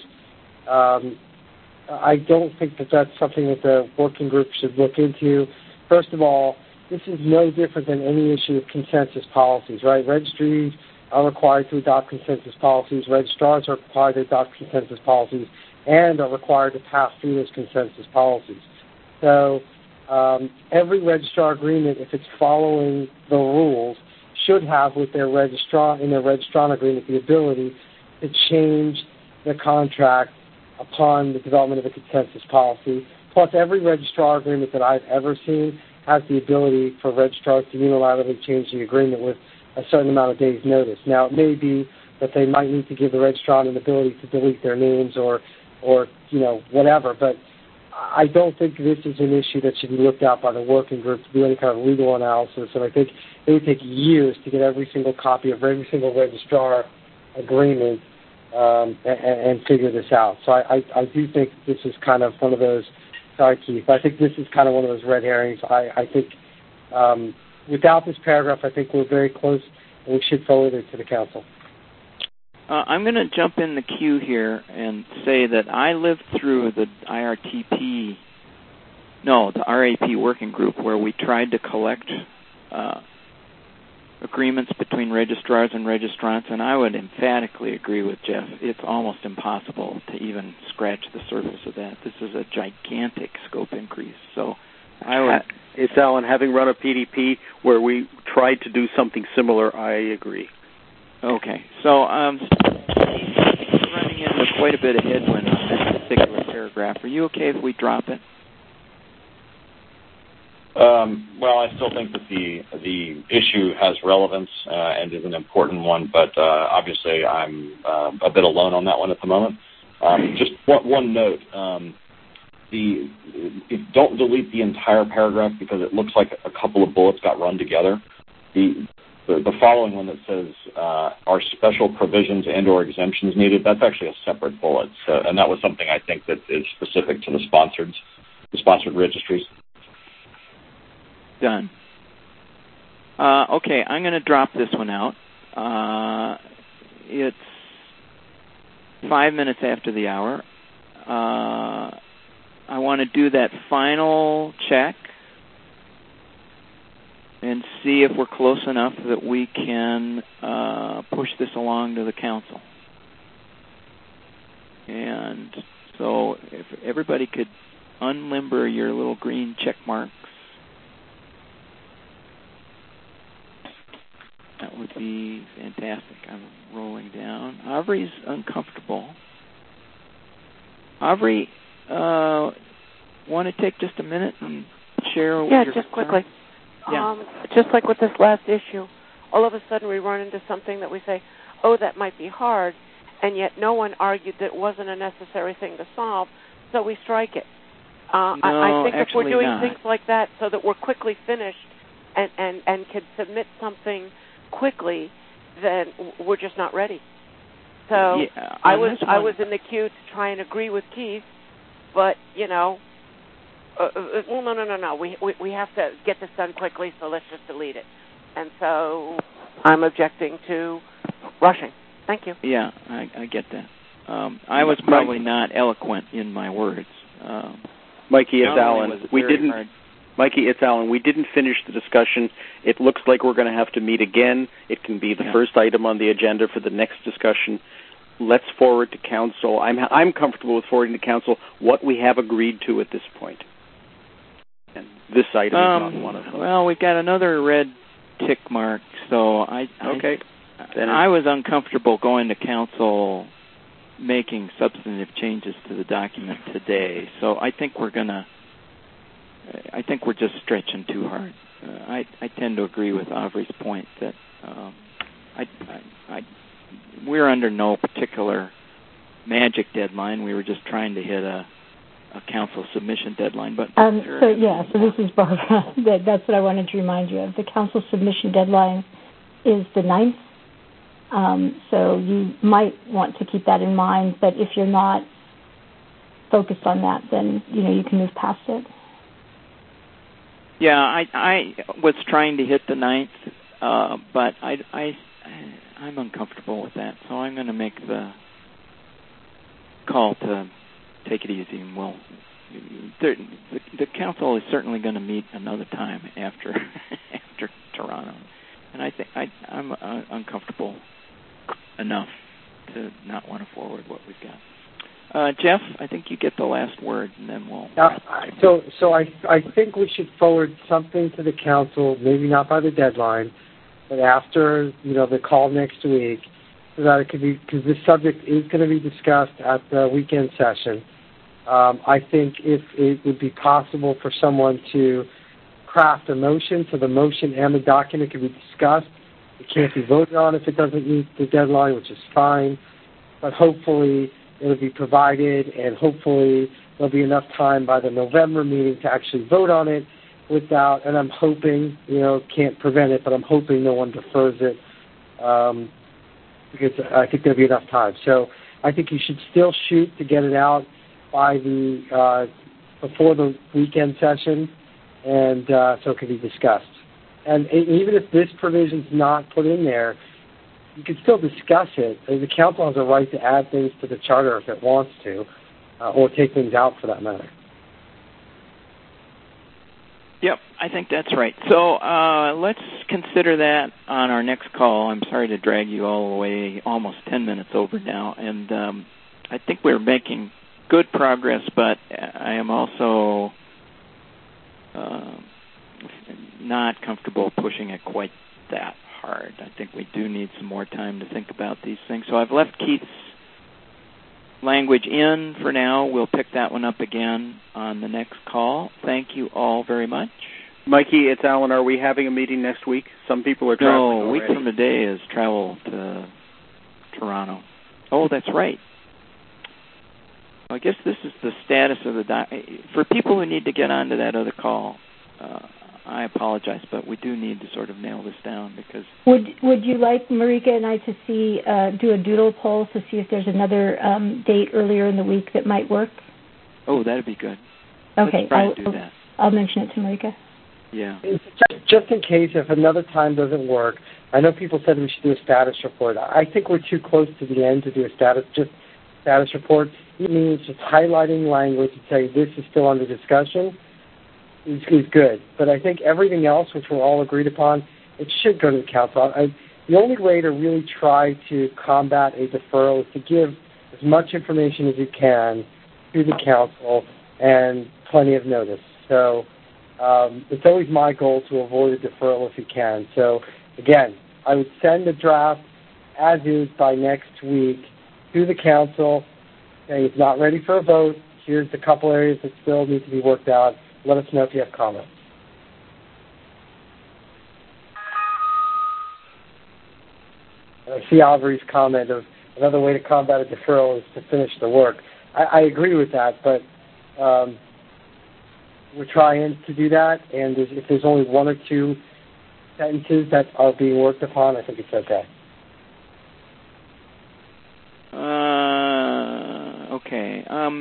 I don't think that that's something that the working group should look into. First of all, this is no different than any issue of consensus policies, right? Registries are required to adopt consensus policies. Registrars are required to adopt consensus policies and are required to pass through those consensus policies. So every registrar agreement, if it's following the rules, should have with their registrar in their registrant agreement the ability to change the contract upon the development of a consensus policy, Plus, every registrar agreement that I've ever seen has the ability for registrars to unilaterally change the agreement with a certain amount of days' notice. Now, it may be that they might need to give the registrar an ability to delete their names or whatever, but I don't think this is an issue that should be looked at by the working group to do any kind of legal analysis, and I think it would take years to get every single copy of every single registrar agreement and figure this out. So I do think this is kind of one of those, sorry, Keith, I think this is kind of one of those red herrings. I think without this paragraph, I think we're very close, and we should forward it to the council. I'm going to jump in the queue here and say that I lived through the RAP working group where we tried to collect agreements between registrars and registrants, and I would emphatically agree with Jeff. It's almost impossible to even scratch the surface of that. This is a gigantic scope increase. So it's Alan, having run a PDP where we tried to do something similar, I agree. Okay, so running into quite a bit of headwind on this particular paragraph. Are you okay if we drop it? Well, I still think that the issue has relevance and is an important one, but obviously I'm a bit alone on that one at the moment. Just one note. Don't delete the entire paragraph because it looks like a couple of bullets got run together. The following one that says, are special provisions and or exemptions needed, that's actually a separate bullet. And that was something I think that is specific to the sponsored registries. Done. Okay, I'm going to drop this one out. It's 5 minutes after the hour. I want to do that final check and see if we're close enough that we can push this along to the council. And so if everybody could unlimber your little green check marks, that would be fantastic. I'm rolling down. Aubrey's uncomfortable. Aubrey, want to take just a minute and share your just concern? Quickly. Yeah. Just like with this last issue, all of a sudden we run into something that we say, oh, that might be hard, and yet no one argued that it wasn't a necessary thing to solve, so we strike it. I think if we're doing things like that so that we're quickly finished and can submit something quickly, then we're just not ready. So I was in the queue to try and agree with Keith, but, no. We have to get this done quickly, so let's just delete it. And so I'm objecting to rushing. Thank you. Yeah, I get that. I was probably not eloquent in my words. Mikey, it's Alan. Mikey, it's Alan. We didn't finish the discussion. It looks like we're going to have to meet again. It can be the first item on the agenda for the next discussion. Let's forward to council. I'm comfortable with forwarding to council what we have agreed to at this point. And this item is not one of them. Well, we've got another red tick mark, so I was uncomfortable going to council making substantive changes to the document today. So I think we're just stretching too hard. I tend to agree with Aubrey's point that we're under no particular magic deadline. We were just trying to hit a council submission deadline. But so this is Barbara. That's what I wanted to remind you of. The council submission deadline is the 9th. So you might want to keep that in mind. But if you're not focused on that, then you can move past it. Yeah, I was trying to hit the 9th, but I'm uncomfortable with that. So I'm going to make the call to take it easy, and the council is certainly going to meet another time after Toronto, and I think I'm uncomfortable enough to not want to forward what we've got. Jeff, I think you get the last word, and then we'll. So I think we should forward something to the council, maybe not by the deadline, but after the call next week, so that it could be, because this subject is going to be discussed at the weekend session, I think if it would be possible for someone to craft a motion so the motion and the document can be discussed. It can't be voted on if it doesn't meet the deadline, which is fine. But hopefully it will be provided, and hopefully there'll be enough time by the November meeting to actually vote on it without, and I'm hoping, can't prevent it, but I'm hoping no one defers it because I think there'll be enough time. So I think you should still shoot to get it out by before the weekend session, and so it can be discussed. And even if this provision's not put in there, you can still discuss it. The council has a right to add things to the charter if it wants to, or take things out for that matter. Yep, I think that's right. So let's consider that on our next call. I'm sorry to drag you all the way, almost 10 minutes over now, and I think we're making good progress, but I am also not comfortable pushing it quite that hard. I think we do need some more time to think about these things. So I've left Keith's language in for now. We'll pick that one up again on the next call. Thank you all very much. Mikey, it's Alan. Are we having a meeting next week? Some people are traveling already. No, a week from today is travel to Toronto. Oh, that's right. I guess this is the status of the for people who need to get onto that other call. I apologize, but we do need to sort of nail this down because. Would you like Marika and I to do a doodle poll to see if there's another date earlier in the week that might work? Oh, that'd be good. Okay, Let's try and do that. I'll mention it to Marika. Yeah. Just in case if another time doesn't work, I know people said we should do a status report. I think we're too close to the end to do a status report. It means just highlighting language and say this is still under discussion is good. But I think everything else, which we're all agreed upon, it should go to the council. The only way to really try to combat a deferral is to give as much information as you can to the council and plenty of notice. So it's always my goal to avoid a deferral if you can. So, again, I would send the draft as is by next week to the council. Okay, it's not ready for a vote. Here's the couple areas that still need to be worked out. Let us know if you have comments. And I see Aubrey's comment of another way to combat a deferral is to finish the work. I agree with that, but we're trying to do that, and if there's only one or two sentences that are being worked upon, I think it's okay. Okay.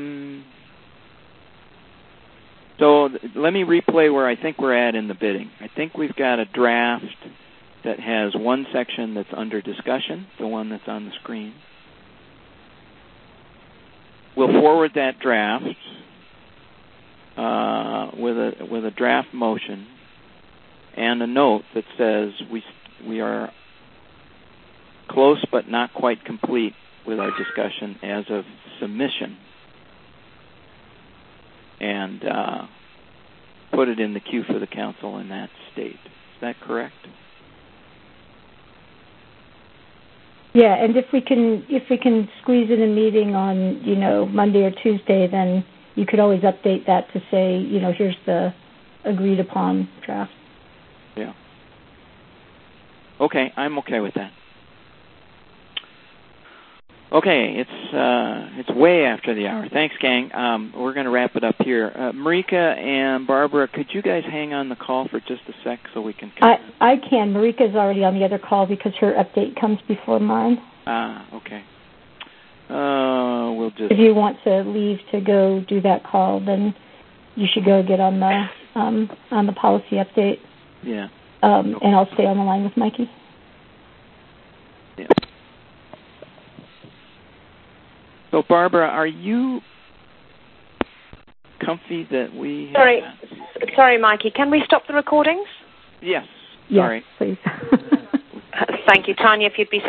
So let me replay where I think we're at in the bidding. I think we've got a draft that has one section that's under discussion, the one that's on the screen. We'll forward that draft with a draft motion and a note that says we are close but not quite complete with our discussion as of submission, and put it in the queue for the council in that state. Is that correct? Yeah, and if we can squeeze in a meeting on Monday or Tuesday, then you could always update that to say here's the agreed upon draft. Yeah. Okay, I'm okay with that. Okay, it's way after the hour. Thanks, gang. We're going to wrap it up here. Marika and Barbara, could you guys hang on the call for just a sec so we can... I can. Marika's already on the other call because her update comes before mine. Okay. We'll just... If you want to leave to go do that call, then you should go get on the policy update. Yeah. And I'll stay on the line with Mikey. Yeah. So, Barbara, are you comfy that we... Sorry, Mikey. Can we stop the recordings? Yes. Yes, Sorry. please. Thank you. Tanya, if you'd be